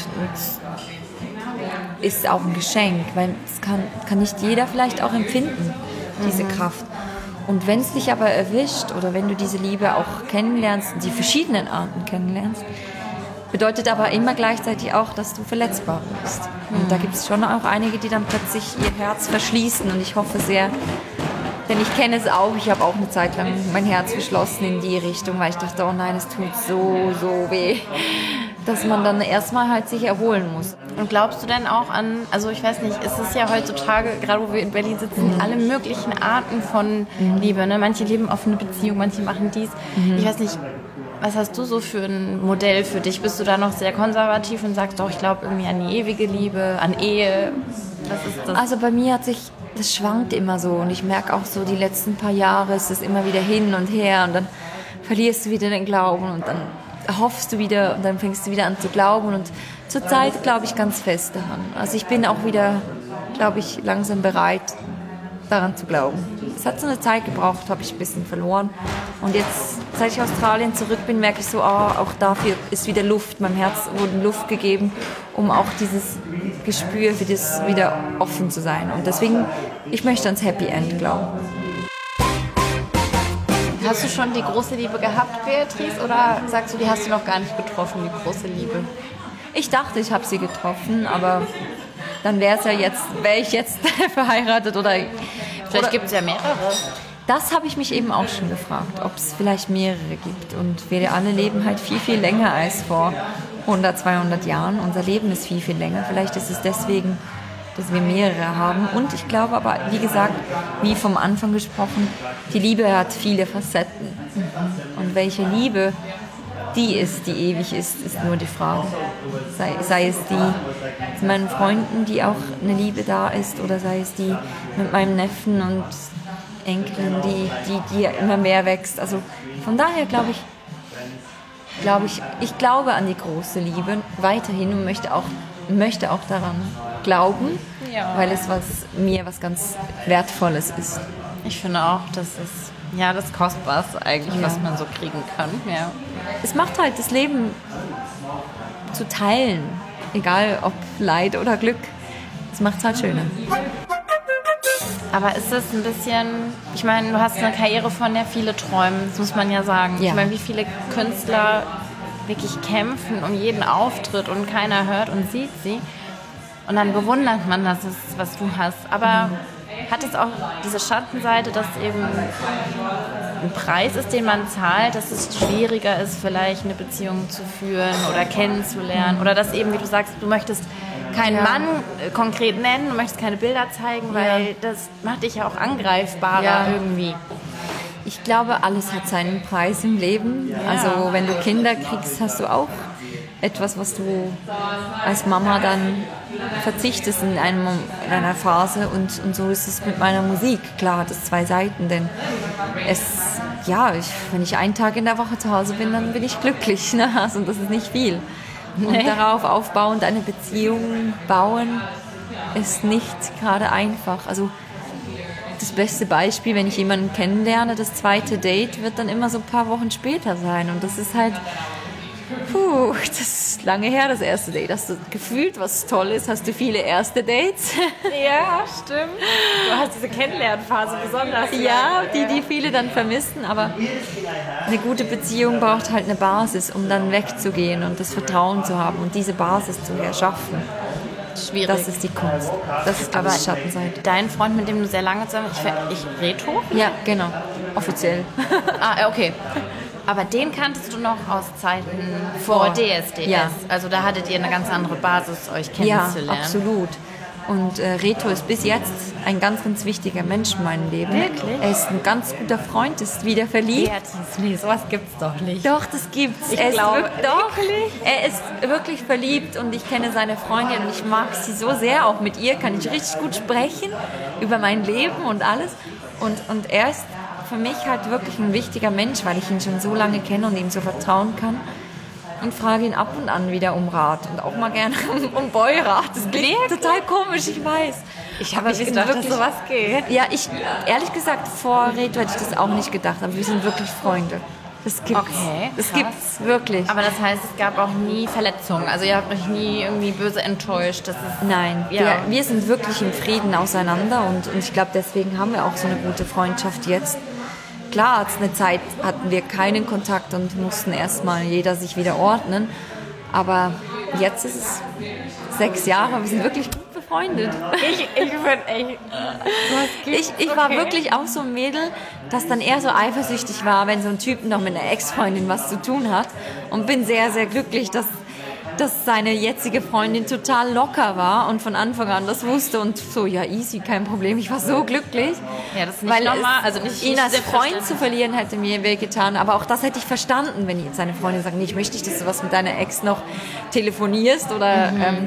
ist auch ein Geschenk, weil es kann nicht jeder vielleicht auch empfinden, diese Kraft. Und wenn es dich aber erwischt oder wenn du diese Liebe auch kennenlernst, die verschiedenen Arten kennenlernst, bedeutet aber immer gleichzeitig auch, dass du verletzbar bist. Und da gibt es schon auch einige, die dann plötzlich ihr Herz verschließen und ich hoffe sehr, denn ich kenne es auch, ich habe auch eine Zeit lang mein Herz verschlossen in die Richtung, weil ich dachte, oh nein, es tut so weh, dass man dann erstmal halt sich erholen muss.
Und glaubst du denn auch an, also ich weiß nicht, ist es ja heutzutage, gerade wo wir in Berlin sitzen, alle möglichen Arten von Liebe, ne? Manche leben offene Beziehungen, manche machen dies. Ich weiß nicht, was hast du so für ein Modell für dich? Bist du da noch sehr konservativ und sagst, doch, ich glaube irgendwie an die ewige Liebe, an Ehe? Was ist das?
Also bei mir das schwankt immer so und ich merke auch so, die letzten paar Jahre ist es immer wieder hin und her und dann verlierst du wieder den Glauben und dann hoffst du wieder und dann fängst du wieder an zu glauben und zurzeit glaube ich ganz fest daran. Also ich bin auch wieder, glaube ich, langsam bereit, daran zu glauben. Es hat so eine Zeit gebraucht, habe ich ein bisschen verloren und jetzt, seit ich aus Australien zurück bin, merke ich so, auch dafür ist wieder Luft, meinem Herz wurde Luft gegeben, um auch dieses Gespür für das wieder offen zu sein und deswegen, ich möchte ans Happy End glauben.
Hast du schon die große Liebe gehabt, Beatrice, oder sagst du, die hast du noch gar nicht getroffen, die große Liebe?
Ich dachte, ich habe sie getroffen, aber dann wäre ich jetzt verheiratet oder
Vielleicht gibt es ja mehrere.
das habe ich mich eben auch schon gefragt, ob es vielleicht mehrere gibt. Und wir alle leben halt viel länger als vor 100, 200 Jahren. Unser Leben ist viel länger. Vielleicht ist es deswegen, dass wir mehrere haben. Und ich glaube aber, wie gesagt, wie vom Anfang gesprochen, die Liebe hat viele Facetten. Und welche Liebe die ist, die ewig ist nur die Frage. Sei es die mit meinen Freunden, die auch eine Liebe da ist, oder sei es die mit meinem Neffen und Enkelin, die immer mehr wächst. Also von daher glaube ich glaube an die große Liebe weiterhin und möchte auch daran glauben, weil es mir was ganz Wertvolles ist.
Ich finde auch, das ist das Kostbarste eigentlich, was man so kriegen kann. Ja.
Es macht halt das Leben zu teilen, egal ob Leid oder Glück. Es macht es halt schöner.
Aber ist es ein bisschen, ich meine, du hast eine Karriere, von der viele träumen, das muss man ja sagen.
Ja.
Ich meine, wie viele Künstler wirklich kämpfen um jeden Auftritt und keiner hört und sieht sie. Und dann bewundert man das, was du hast. Aber hat es auch diese Schattenseite, dass eben ein Preis ist, den man zahlt, dass es schwieriger ist, vielleicht eine Beziehung zu führen oder kennenzulernen? Oder dass eben, wie du sagst, du möchtest keinen Mann konkret nennen, du möchtest keine Bilder zeigen, weil das macht dich ja auch angreifbarer irgendwie.
Ich glaube, alles hat seinen Preis im Leben. Ja. Also wenn du Kinder kriegst, hast du auch etwas, was du als Mama dann verzichtest in einer Phase. Und so ist es mit meiner Musik. Klar hat es zwei Seiten, denn wenn ich einen Tag in der Woche zu Hause bin, dann bin ich glücklich. Ne? Also das ist nicht viel. Und darauf aufbauend eine Beziehung bauen, ist nicht gerade einfach. Also das beste Beispiel, wenn ich jemanden kennenlerne, das zweite Date wird dann immer so ein paar Wochen später sein. Und das ist halt, das ist lange her, das erste Date. Hast du gefühlt, was toll ist? Hast du viele erste Dates?
Ja, stimmt. Du hast diese Kennenlernphase besonders.
Ja, die viele dann vermissen. Aber eine gute Beziehung braucht halt eine Basis, um dann wegzugehen und das Vertrauen zu haben und diese Basis zu erschaffen.
Schwierig.
Das ist die Kunst. Das ist, glaube ich, die Schattenseite.
Dein Freund, mit dem du sehr lange zusammen bist, Reto?
Ja, genau. Offiziell.
Okay. Aber den kanntest du noch aus Zeiten vor DSDS.
Ja.
Also da hattet ihr eine ganz andere Basis, euch
Ja,
kennenzulernen.
absolut. Und Reto ist bis jetzt ein ganz, ganz wichtiger Mensch in meinem Leben.
Wirklich?
Er ist ein ganz guter Freund, ist wieder verliebt.
Beatrice, nee, sowas gibt's doch nicht.
Doch, das gibt's.
Ich glaube,
Er ist wirklich verliebt und ich kenne seine Freundin und ich mag sie so sehr. Auch mit ihr kann ich richtig gut sprechen über mein Leben und alles. Und er ist für mich halt wirklich ein wichtiger Mensch, weil ich ihn schon so lange kenne und ihm so vertrauen kann. Und frage ihn ab und an wieder um Rat und auch mal gerne um Beurat. Das klingt total komisch, ich weiß.
Ich habe nicht gedacht, dass sowas geht.
Ja, ehrlich gesagt, vor Reto hätte ich das auch nicht gedacht, aber wir sind wirklich Freunde. Das gibt's.
Okay,
das
krass.
gibt's wirklich.
Aber das heißt, es gab auch nie Verletzungen. Also ihr habt euch nie irgendwie böse enttäuscht. Das ist
Nein,
Ja.
wir sind wirklich im Frieden auseinander und ich glaube, deswegen haben wir auch so eine gute Freundschaft jetzt. Klar, eine Zeit hatten wir keinen Kontakt und mussten erstmal jeder sich wieder ordnen. Aber jetzt ist es 6 Jahre, wir sind wirklich gut befreundet.
Ich finde echt.
Ich war wirklich auch so ein Mädel, das dann eher so eifersüchtig war, wenn so ein Typ noch mit einer Ex-Freundin was zu tun hat. Und bin sehr, sehr glücklich, dass seine jetzige Freundin total locker war und von Anfang an das wusste und so, ja easy, kein Problem. Ich war so glücklich.
Ja, das ist nicht normal. Also nicht
ihn als Freund
selbstverständlich.
zu verlieren hätte mir wehgetan, aber auch das hätte ich verstanden, wenn jetzt seine Freundin sagt, nee, ich möchte nicht, dass du was mit deiner Ex noch telefonierst oder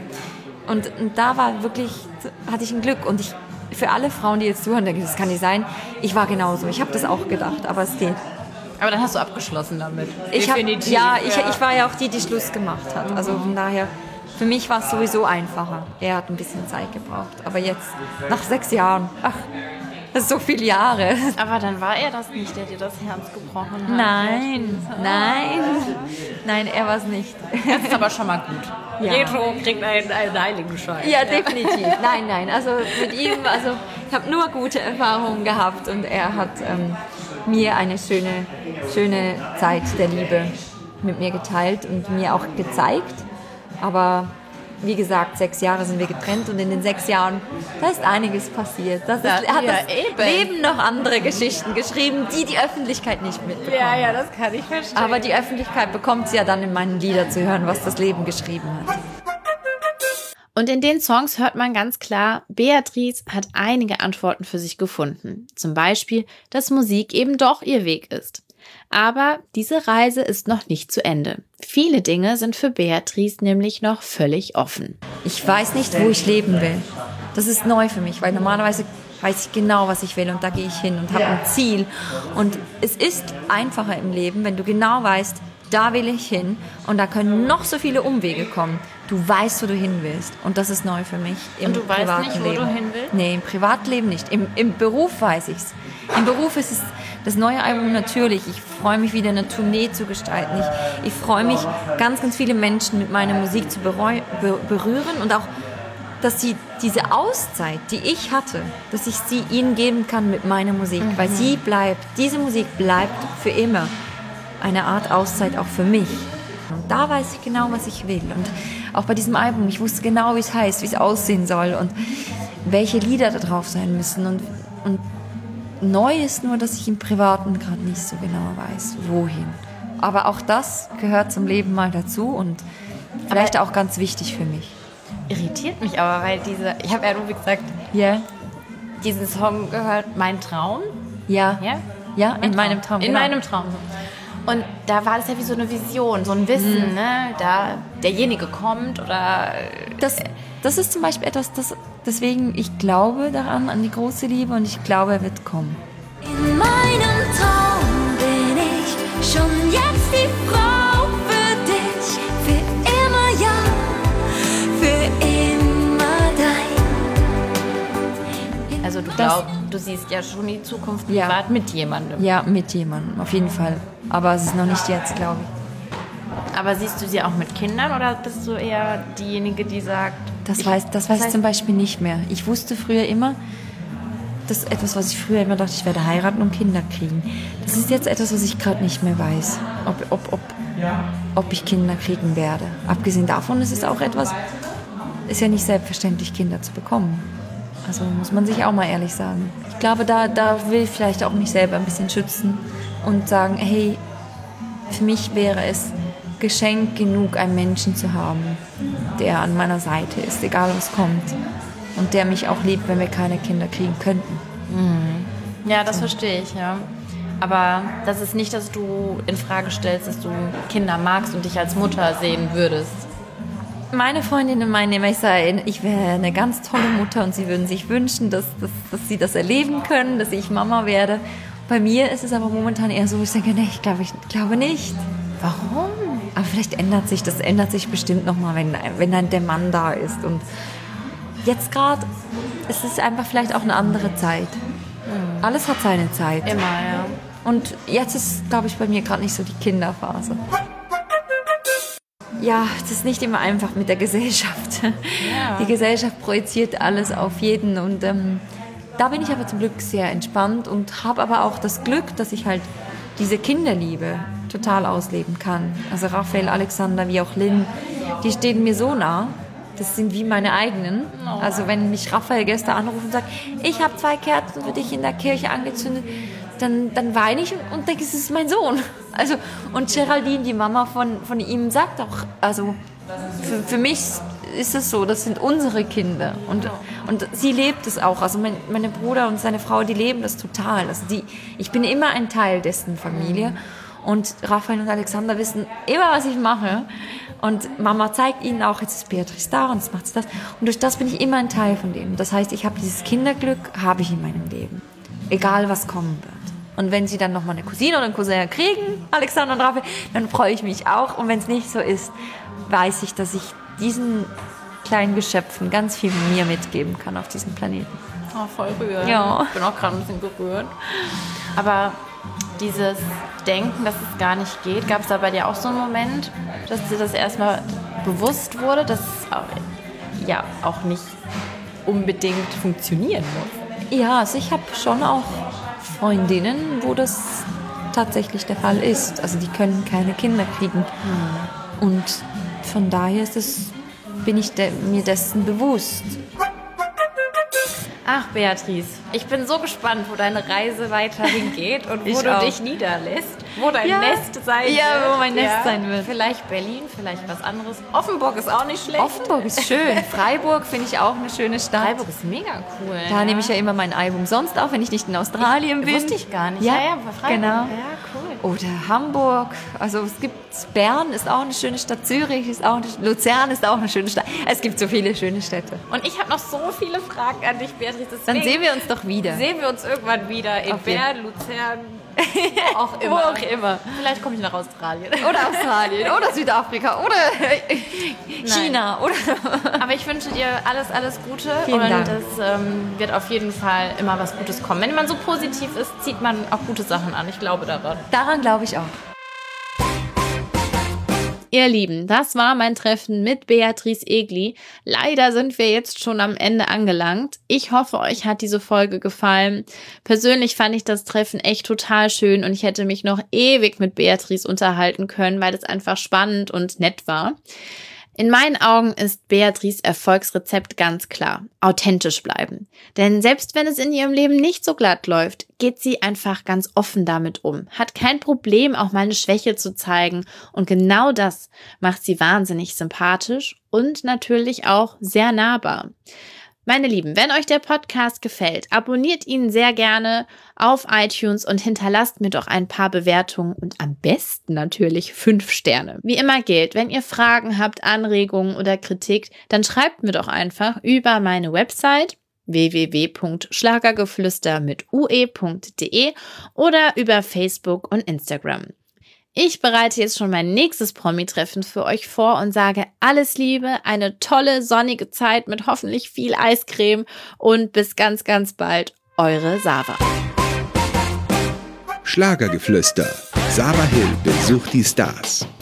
und da war wirklich, hatte ich ein Glück und für alle Frauen, die jetzt zuhören, denke ich, das kann nicht sein. Ich war genauso. Ich habe das auch gedacht, aber es geht.
Aber dann hast du abgeschlossen damit.
Ich war ja auch die Schluss gemacht hat. Also von daher, für mich war es sowieso einfacher. Er hat ein bisschen Zeit gebraucht. Aber jetzt, nach 6 Jahren, das ist so viele Jahre.
Aber dann war er das nicht, der dir das Herz gebrochen hat.
Nein, er war es nicht.
Das ist aber schon mal gut.
Ja.
Retro kriegt einen Heiligenschein.
Ja, definitiv. Nein. Also mit ihm, ich habe nur gute Erfahrungen gehabt und er hat mir eine schöne Zeit der Liebe mit mir geteilt und mir auch gezeigt. Aber wie gesagt, 6 Jahre sind wir getrennt und in den 6 Jahren, da ist einiges passiert. Er hat das Leben noch andere Geschichten geschrieben, die Öffentlichkeit nicht mitbekommt.
Ja, das kann ich verstehen.
Aber die Öffentlichkeit bekommt es ja dann in meinen Liedern zu hören, was das Leben geschrieben hat.
Und in den Songs hört man ganz klar, Beatrice hat einige Antworten für sich gefunden. Zum Beispiel, dass Musik eben doch ihr Weg ist. Aber diese Reise ist noch nicht zu Ende. Viele Dinge sind für Beatrice nämlich noch völlig offen.
Ich weiß nicht, wo ich leben will. Das ist neu für mich, weil normalerweise weiß ich genau, was ich will und da gehe ich hin und habe ein Ziel. Und es ist einfacher im Leben, wenn du genau weißt, da will ich hin und da können noch so viele Umwege kommen. Du weißt, wo du hin willst und das ist neu für mich im
Und du weißt
privaten
nicht, wo
Leben.
du hin willst?
Nee, im Privatleben nicht. Im Beruf weiß ich's. Im Beruf ist es das neue Album natürlich. Ich freue mich, wieder eine Tournee zu gestalten. Ich freue mich, ganz, ganz viele Menschen mit meiner Musik zu berühren und auch, dass sie diese Auszeit, die ich hatte, dass ich sie ihnen geben kann mit meiner Musik. Weil diese Musik bleibt für immer eine Art Auszeit auch für mich. Und da weiß ich genau, was ich will. Und auch bei diesem Album, ich wusste genau, wie es heißt, wie es aussehen soll und welche Lieder da drauf sein müssen. Und neu ist nur, dass ich im Privaten gerade nicht so genau weiß, wohin. Aber auch das gehört zum Leben mal dazu und vielleicht auch ganz wichtig für mich.
Irritiert mich aber, weil ich habe ja nur wie gesagt, diesen Song gehört, Mein Traum.
Ja, in meinem Traum.
In meinem Traum. Und da war das ja wie so eine Vision, so ein Wissen, ne? Da derjenige kommt oder...
Das ist zum Beispiel etwas, deswegen ich glaube daran, an die große Liebe und ich glaube, er wird kommen.
In meinem Traum bin ich schon jetzt die Frau für dich, für immer ja, für immer dein.
du siehst ja schon die Zukunft
Ja.
privat mit jemandem.
Ja, mit jemandem, auf jeden Fall. Aber es ist noch nicht jetzt, glaube ich.
Aber siehst du sie auch mit Kindern oder bist du eher diejenige, die sagt...
Das weiß ich zum Beispiel nicht mehr. Ich wusste früher immer, das ist etwas, was ich früher immer dachte, ich werde heiraten und Kinder kriegen. Das ist jetzt etwas, was ich gerade nicht mehr weiß, ob ich Kinder kriegen werde. Abgesehen davon ist es auch etwas, ist ja nicht selbstverständlich, Kinder zu bekommen. Also muss man sich auch mal ehrlich sagen. Ich glaube, da will ich vielleicht auch mich selber ein bisschen schützen und sagen, hey, für mich wäre es Geschenk genug, einen Menschen zu haben, der an meiner Seite ist, egal was kommt. Und der mich auch liebt, wenn wir keine Kinder kriegen könnten.
Ja, das verstehe ich, ja. Aber das ist nicht, dass du in Frage stellst, dass du Kinder magst und dich als Mutter sehen würdest.
Meine Freundinnen meinen immer, ich wäre eine ganz tolle Mutter und sie würden sich wünschen, dass sie das erleben können, dass ich Mama werde. Bei mir ist es aber momentan eher so, ich denke, nee, ich glaube nicht.
Warum?
Aber vielleicht das ändert sich bestimmt nochmal, wenn dann der Mann da ist. Und jetzt gerade ist es einfach vielleicht auch eine andere Zeit. Alles hat seine Zeit.
Immer, ja.
Und jetzt ist, glaube ich, bei mir gerade nicht so die Kinderphase. Ja, es ist nicht immer einfach mit der Gesellschaft.
Ja.
Die Gesellschaft projiziert alles auf jeden. Und da bin ich aber zum Glück sehr entspannt und habe aber auch das Glück, dass ich halt diese Kinderliebe total ausleben kann. Also Raphael, Alexander, wie auch Lynn, die stehen mir so nah. Das sind wie meine eigenen. Also wenn mich Raphael gestern anruft und sagt, ich habe 2 Kerzen für dich in der Kirche angezündet, dann weine ich und denke, es ist mein Sohn. Also, und Geraldine, die Mama von ihm, sagt auch, also für mich ist es so, das sind unsere Kinder. Und sie lebt es auch. Also mein Bruder und seine Frau, die leben das total. Also ich bin immer ein Teil dessen Familie. Und Raphael und Alexander wissen immer, was ich mache. Und Mama zeigt ihnen auch, jetzt ist Beatrice da und jetzt macht sie das. Und durch das bin ich immer ein Teil von dem. Das heißt, ich habe dieses Kinderglück, habe ich in meinem Leben. Egal, was kommen wird. Und wenn sie dann nochmal eine Cousine oder einen Cousin kriegen, Alexander und Raphael, dann freue ich mich auch. Und wenn es nicht so ist, weiß ich, dass ich diesen kleinen Geschöpfen ganz viel von mir mitgeben kann auf diesem Planeten.
Oh, voll rührend.
Ja.
Ich bin auch gerade ein bisschen gerührt. Aber dieses Denken, dass es gar nicht geht, gab es da bei dir auch so einen Moment, dass dir das erstmal bewusst wurde, dass es auch nicht unbedingt funktionieren muss?
Ja, also ich habe schon auch Freundinnen, wo das tatsächlich der Fall ist. Also die können keine Kinder kriegen. Und von daher bin ich mir dessen bewusst.
Ach, Beatrice, ich bin so gespannt, wo deine Reise weiterhin geht und wo
Ich
du
auch.
dich niederlässt, wo dein Nest sein wird.
Ja, wo mein Nest sein wird.
Vielleicht Berlin, vielleicht was anderes. Offenburg ist auch nicht schlecht.
Offenburg ist schön. Freiburg finde ich auch eine schöne Stadt.
Freiburg ist mega cool.
Da nehme ich ja immer mein Album sonst auf, wenn ich nicht in Australien bin.
Wusste ich gar nicht.
Ja,
Freiburg.
genau.
Ja, cool.
Oder Hamburg. Also es gibt Bern ist auch eine schöne Stadt. Zürich ist auch Luzern ist auch eine schöene Stadt. Es gibt so viele schöne Städte.
Und ich habe noch so viele Fragen an dich, Beatrice.
Dann sehen wir uns doch wieder.
Sehen wir uns irgendwann wieder in
Auf jeden
Bern, Luzern, wo auch immer.
Wo auch immer.
Vielleicht komme ich nach Australien.
Oder Australien. Oder Südafrika. Oder China. Oder
Aber ich wünsche dir alles Gute.
Vielen
und
Dank.
es wird auf jeden Fall immer was Gutes kommen. Wenn man so positiv ist, zieht man auch gute Sachen an. Ich glaube daran.
Daran glaube ich auch.
Ihr Lieben, das war mein Treffen mit Beatrice Egli. Leider sind wir jetzt schon am Ende angelangt. Ich hoffe, euch hat diese Folge gefallen. Persönlich fand ich das Treffen echt total schön und ich hätte mich noch ewig mit Beatrice unterhalten können, weil es einfach spannend und nett war. In meinen Augen ist Beatrice Erfolgsrezept ganz klar: authentisch bleiben. Denn selbst wenn es in ihrem Leben nicht so glatt läuft, geht sie einfach ganz offen damit um, hat kein Problem, auch mal eine Schwäche zu zeigen. Und genau das macht sie wahnsinnig sympathisch und natürlich auch sehr nahbar. Meine Lieben, wenn euch der Podcast gefällt, abonniert ihn sehr gerne auf iTunes und hinterlasst mir doch ein paar Bewertungen und am besten natürlich 5 Sterne. Wie immer gilt, wenn ihr Fragen habt, Anregungen oder Kritik, dann schreibt mir doch einfach über meine Website www.schlagergeflüster.ue.de oder über Facebook und Instagram. Ich bereite jetzt schon mein nächstes Promi-Treffen für euch vor und sage alles Liebe, eine tolle, sonnige Zeit mit hoffentlich viel Eiscreme und bis ganz, ganz bald. Eure Sava.
Schlagergeflüster. Sava Hill besucht die Stars.